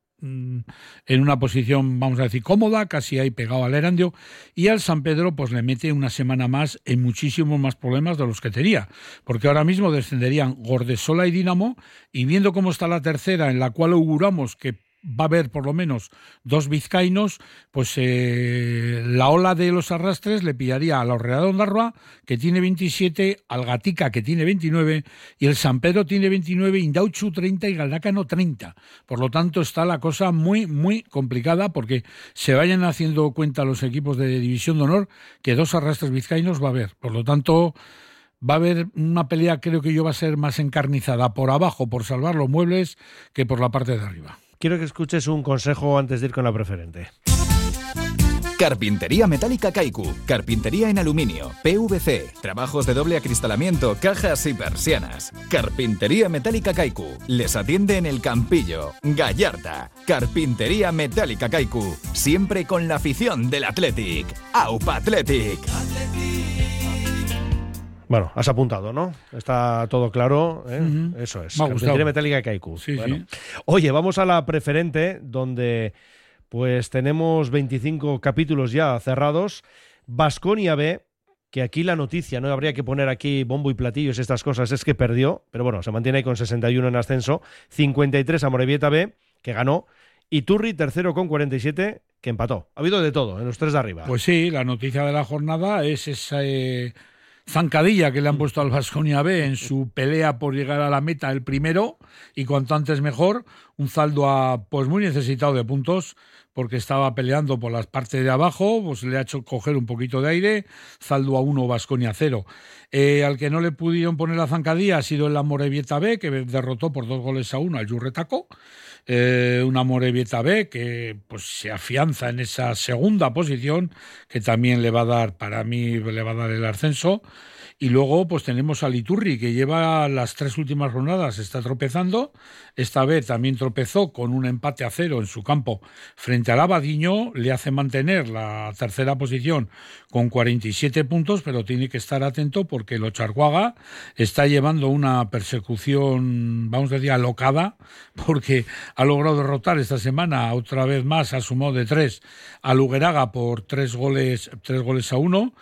en una posición, vamos a decir, cómoda, casi ahí pegado al Erandio, y al San Pedro pues le mete una semana más en muchísimos más problemas de los que tenía, porque ahora mismo descenderían Gordesola y Dinamo, y viendo cómo está la tercera, en la cual auguramos que va a haber por lo menos dos vizcaínos, pues eh, la ola de los arrastres le pillaría a la Orrea de Ondarroa, que tiene veintisiete, al Gatica, que tiene veintinueve, y el San Pedro tiene veintinueve, Indauchu treinta y Galdacano treinta. Por lo tanto, está la cosa muy, muy complicada, porque se vayan haciendo cuenta los equipos de División de Honor que dos arrastres vizcaínos va a haber. Por lo tanto, va a haber una pelea, creo que yo, va a ser más encarnizada por abajo, por salvar los muebles, que por la parte de arriba. Quiero que escuches un consejo antes de ir con la preferente. Carpintería Metálica Kaiku. Carpintería en aluminio, P V C, trabajos de doble acristalamiento, cajas y persianas. Carpintería Metálica Kaiku. Les atiende en el Campillo, Gallarta. Carpintería Metálica Kaiku. Siempre con la afición del Athletic. Aupa Athletic. Bueno, has apuntado, ¿no? Está todo claro, ¿eh? Uh-huh. Eso es. Me ha Carpintería gustado. Metálica Kaiku. Sí, bueno. sí. Oye, vamos a la preferente, donde pues tenemos veinticinco capítulos ya cerrados. Baskonia B, que aquí la noticia, no habría que poner aquí bombo y platillos, estas cosas, es que perdió, pero bueno, se mantiene ahí con sesenta y uno en ascenso. cincuenta y tres Amorebieta B, que ganó. Y Turri, tercero con cuarenta y siete, que empató. Ha habido de todo, en los tres de arriba. Pues sí, la noticia de la jornada es esa eh, zancadilla que le han puesto al Baskonia B en su pelea por llegar a la meta el primero, y cuanto antes mejor, un saldo a, pues muy necesitado de puntos, porque estaba peleando por las partes de abajo, pues le ha hecho coger un poquito de aire, saldo a uno, Baskonia cero. Eh, al que no le pudieron poner la zancadilla ha sido el Amorebieta B, que derrotó por dos goles a uno al Yurretaco. Eh, una Amorebieta B que pues se afianza en esa segunda posición, que también le va a dar, para mí, le va a dar el ascenso. Y luego pues tenemos al Iturri, que lleva las tres últimas jornadas, está tropezando. Esta vez también tropezó con un empate a cero en su campo frente al Abadiño, le hace mantener la tercera posición con cuarenta y siete puntos, pero tiene que estar atento porque el Ocharcuaga está llevando una persecución, vamos a decir, alocada, porque ha logrado derrotar esta semana otra vez más, ha sumado de tres a Lugeraga por tres goles, tres goles a uno.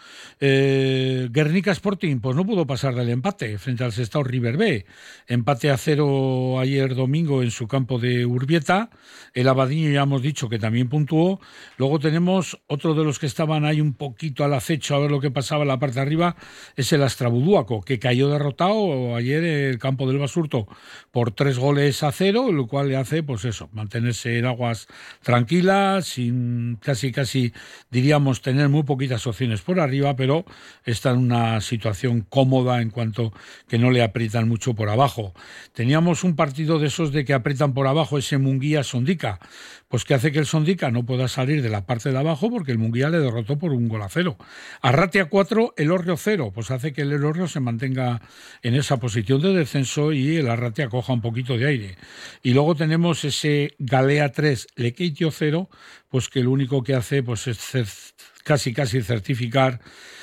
Eh, Guernica Sporting pues no pudo pasar del empate frente al Sestao River B. Empate a cero ayer domingo en su campo de Urbieta. El Abadiño ya hemos dicho que también puntuó. Luego tenemos otro de los que estaban ahí un poquito al acecho a ver lo que pasaba en la parte de arriba, es el Astrabudúaco, que cayó derrotado ayer en el campo del Basurto por tres goles a cero, lo cual le hace, pues eso, mantenerse en aguas tranquilas, sin casi, casi, diríamos, tener muy poquitas opciones por arriba, pero está en una situación cómoda en cuanto que no le aprietan mucho por abajo. Teníamos un partido de esos de que aprietan por abajo, ese Munguía-Sondica, pues que hace que el Sondica no pueda salir de la parte de abajo porque el Munguía le derrotó por un gol a cero. Arratia cuatro, el Elorrio cero, pues hace que el Elorrio se mantenga en esa posición de descenso y el Arratia coja un poquito de aire. Y luego tenemos ese Galea tres, Lekeitio cero, pues que lo único que hace pues es cer- casi casi certificar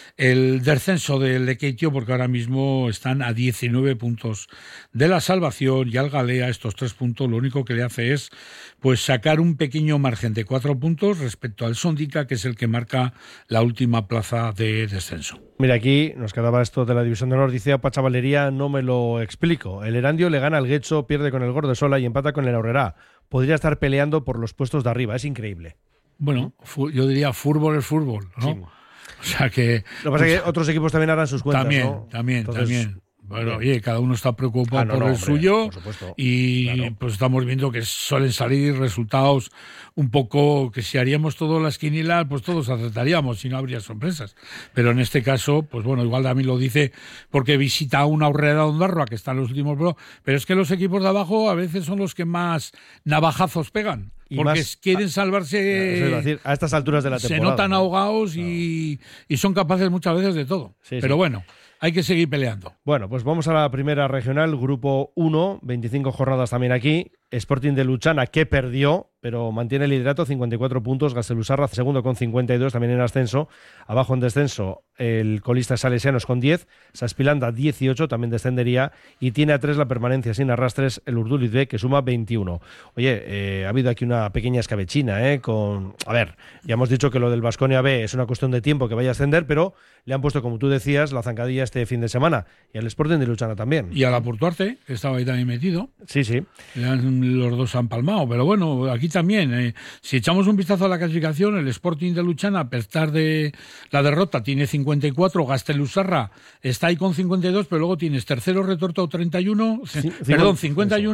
el descenso del Lekeitio, porque ahora mismo están a diecinueve puntos de la salvación, y al Galea estos tres puntos lo único que le hace es pues sacar un pequeño margen de cuatro puntos respecto al Sondica, que es el que marca la última plaza de descenso. Mira, aquí nos quedaba esto de la División de Honor. Dice Pacha Valería, no me lo explico. El Erandio le gana al Guecho, pierde con el Gordesola y empata con el Aurrerá. Podría estar peleando por los puestos de arriba, es increíble. Bueno, fu- yo diría fútbol es fútbol, ¿no? Sí. O sea que... Lo que pasa es que otros equipos también harán sus cuentas, También, ¿no? también, Entonces, también. Bueno, bien. oye, cada uno está preocupado Ah, no, por no, el hombre, suyo, por supuesto. y Claro. pues estamos viendo que suelen salir resultados un poco que si haríamos todas las quinielas, pues todos acertaríamos y no habría sorpresas. Pero en este caso, pues bueno, igual también lo dice porque visita a una Aurrera de Ondarroa que está en los últimos, pero, pero es que los equipos de abajo a veces son los que más navajazos pegan. Y Porque más- quieren salvarse, Eso iba a decir, a estas alturas de la se temporada. notan ¿no? ahogados y, y son capaces muchas veces de todo. Sí, pero sí. bueno, hay que seguir peleando. Bueno, pues vamos a la primera regional, grupo uno, veinticinco jornadas también aquí. Sporting de Luchana, que perdió, pero mantiene el liderato, cincuenta y cuatro puntos. Gastelusarra, segundo con cincuenta y dos, también en ascenso. Abajo en descenso, el colista Salesianos con diez. Saspilanda, dieciocho, también descendería. Y tiene a tres la permanencia sin arrastres, el Urduliz B, que suma veintiuno. Oye, eh, ha habido aquí una pequeña escabechina, ¿eh? Con... A ver, ya hemos dicho que lo del Baskonia B es una cuestión de tiempo que vaya a ascender, pero le han puesto, como tú decías, la zancadilla este fin de semana. Y al Sporting de Luchana también. Y a la Portuarte, que estaba ahí también metido. Sí, sí. Le han- Los dos han palmado, pero bueno, aquí también, eh, si echamos un vistazo a la clasificación, el Sporting de Luchana, a pesar de la derrota, tiene cincuenta y cuatro, Gastelusarra está ahí con cincuenta y dos, pero luego tienes tercero Retorto treinta y uno, Sí, perdón, cincuenta, cincuenta y uno,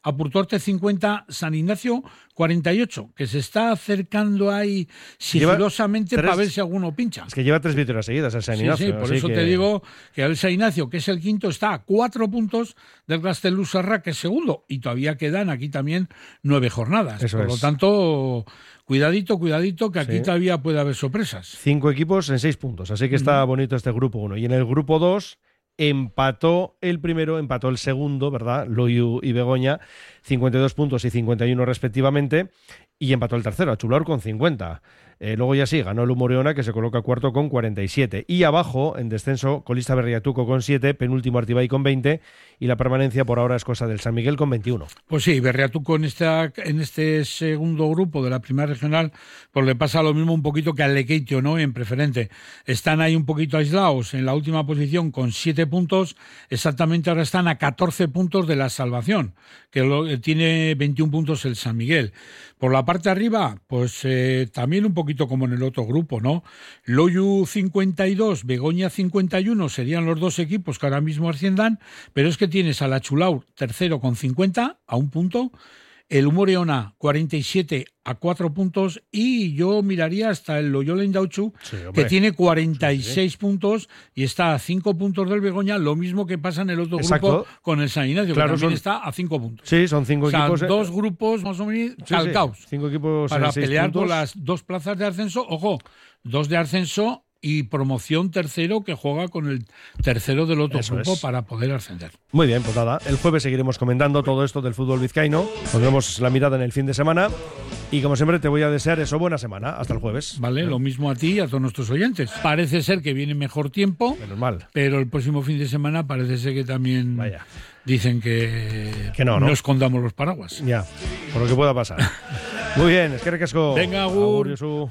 Apurtorte cincuenta, San Ignacio cuarenta y ocho, que se está acercando ahí sigilosamente tres, para ver si alguno pincha. Es que lleva tres victorias seguidas el San Ignacio. Sí, sí, por así eso que... te digo que el San Ignacio, que es el quinto, está a cuatro puntos del Castellús-Sarra, que es segundo, y todavía quedan aquí también nueve jornadas. Eso por es. lo tanto, cuidadito, cuidadito, que aquí Sí. todavía puede haber sorpresas. Cinco equipos en seis puntos, así que está Ujú. bonito este grupo uno. Y en el grupo dos empató el primero, empató el segundo, ¿verdad? Loiu y Begoña, cincuenta y dos puntos y cincuenta y uno respectivamente, y empató el tercero, Achulaur, con cincuenta. Eh, luego ya sí, ganó el Humoreona, que se coloca cuarto con cuarenta y siete. Y abajo, en descenso, colista Berriatuco con siete, penúltimo Artibay con veinte, y la permanencia por ahora es cosa del San Miguel con veintiuno. Pues sí, Berriatuco en, esta, en este segundo grupo de la primera regional, pues le pasa lo mismo un poquito que al Lequeitio, ¿no? En preferente. Están ahí un poquito aislados en la última posición con siete puntos, exactamente ahora están a catorce puntos de la salvación, que lo, tiene veintiún puntos el San Miguel. Por la parte de arriba, pues eh, también un poquito como en el otro grupo, ¿no? Loiu cincuenta y dos, Begoña cincuenta y uno serían los dos equipos que ahora mismo asciendan, pero es que tienes al Achulaur tercero con cincuenta a un punto, el Humoreona cuarenta y siete a cuatro puntos, y yo miraría hasta el Loyola Indautxu, Sí, hombre. que tiene cuarenta y seis Sí, sí. puntos y está a cinco puntos del Begoña, lo mismo que pasa en el otro Exacto. grupo con el San Ignacio, Claro, que también son- está a cinco puntos. Sí, son cinco O sea, equipos. eh, dos grupos más o menos sí, calcaos. sí, cinco equipos Para en seis pelear puntos. por las dos plazas de ascenso. Ojo, dos de ascenso y promoción tercero, que juega con el tercero del otro Eso grupo es. para poder ascender. Muy bien, pues nada, el jueves seguiremos comentando todo esto del fútbol vizcaíno. Pondremos la mirada en el fin de semana. Y como siempre, te voy a desear eso, buena semana. Hasta el jueves. Vale, lo mismo a ti y a todos nuestros oyentes. Parece ser que viene mejor tiempo, Menos mal. pero el próximo fin de semana parece ser que también Vaya. dicen que, Que no, ¿no? escondamos los paraguas. Ya, por lo que pueda pasar. Muy bien, es que recasco. Venga, agur. Josu.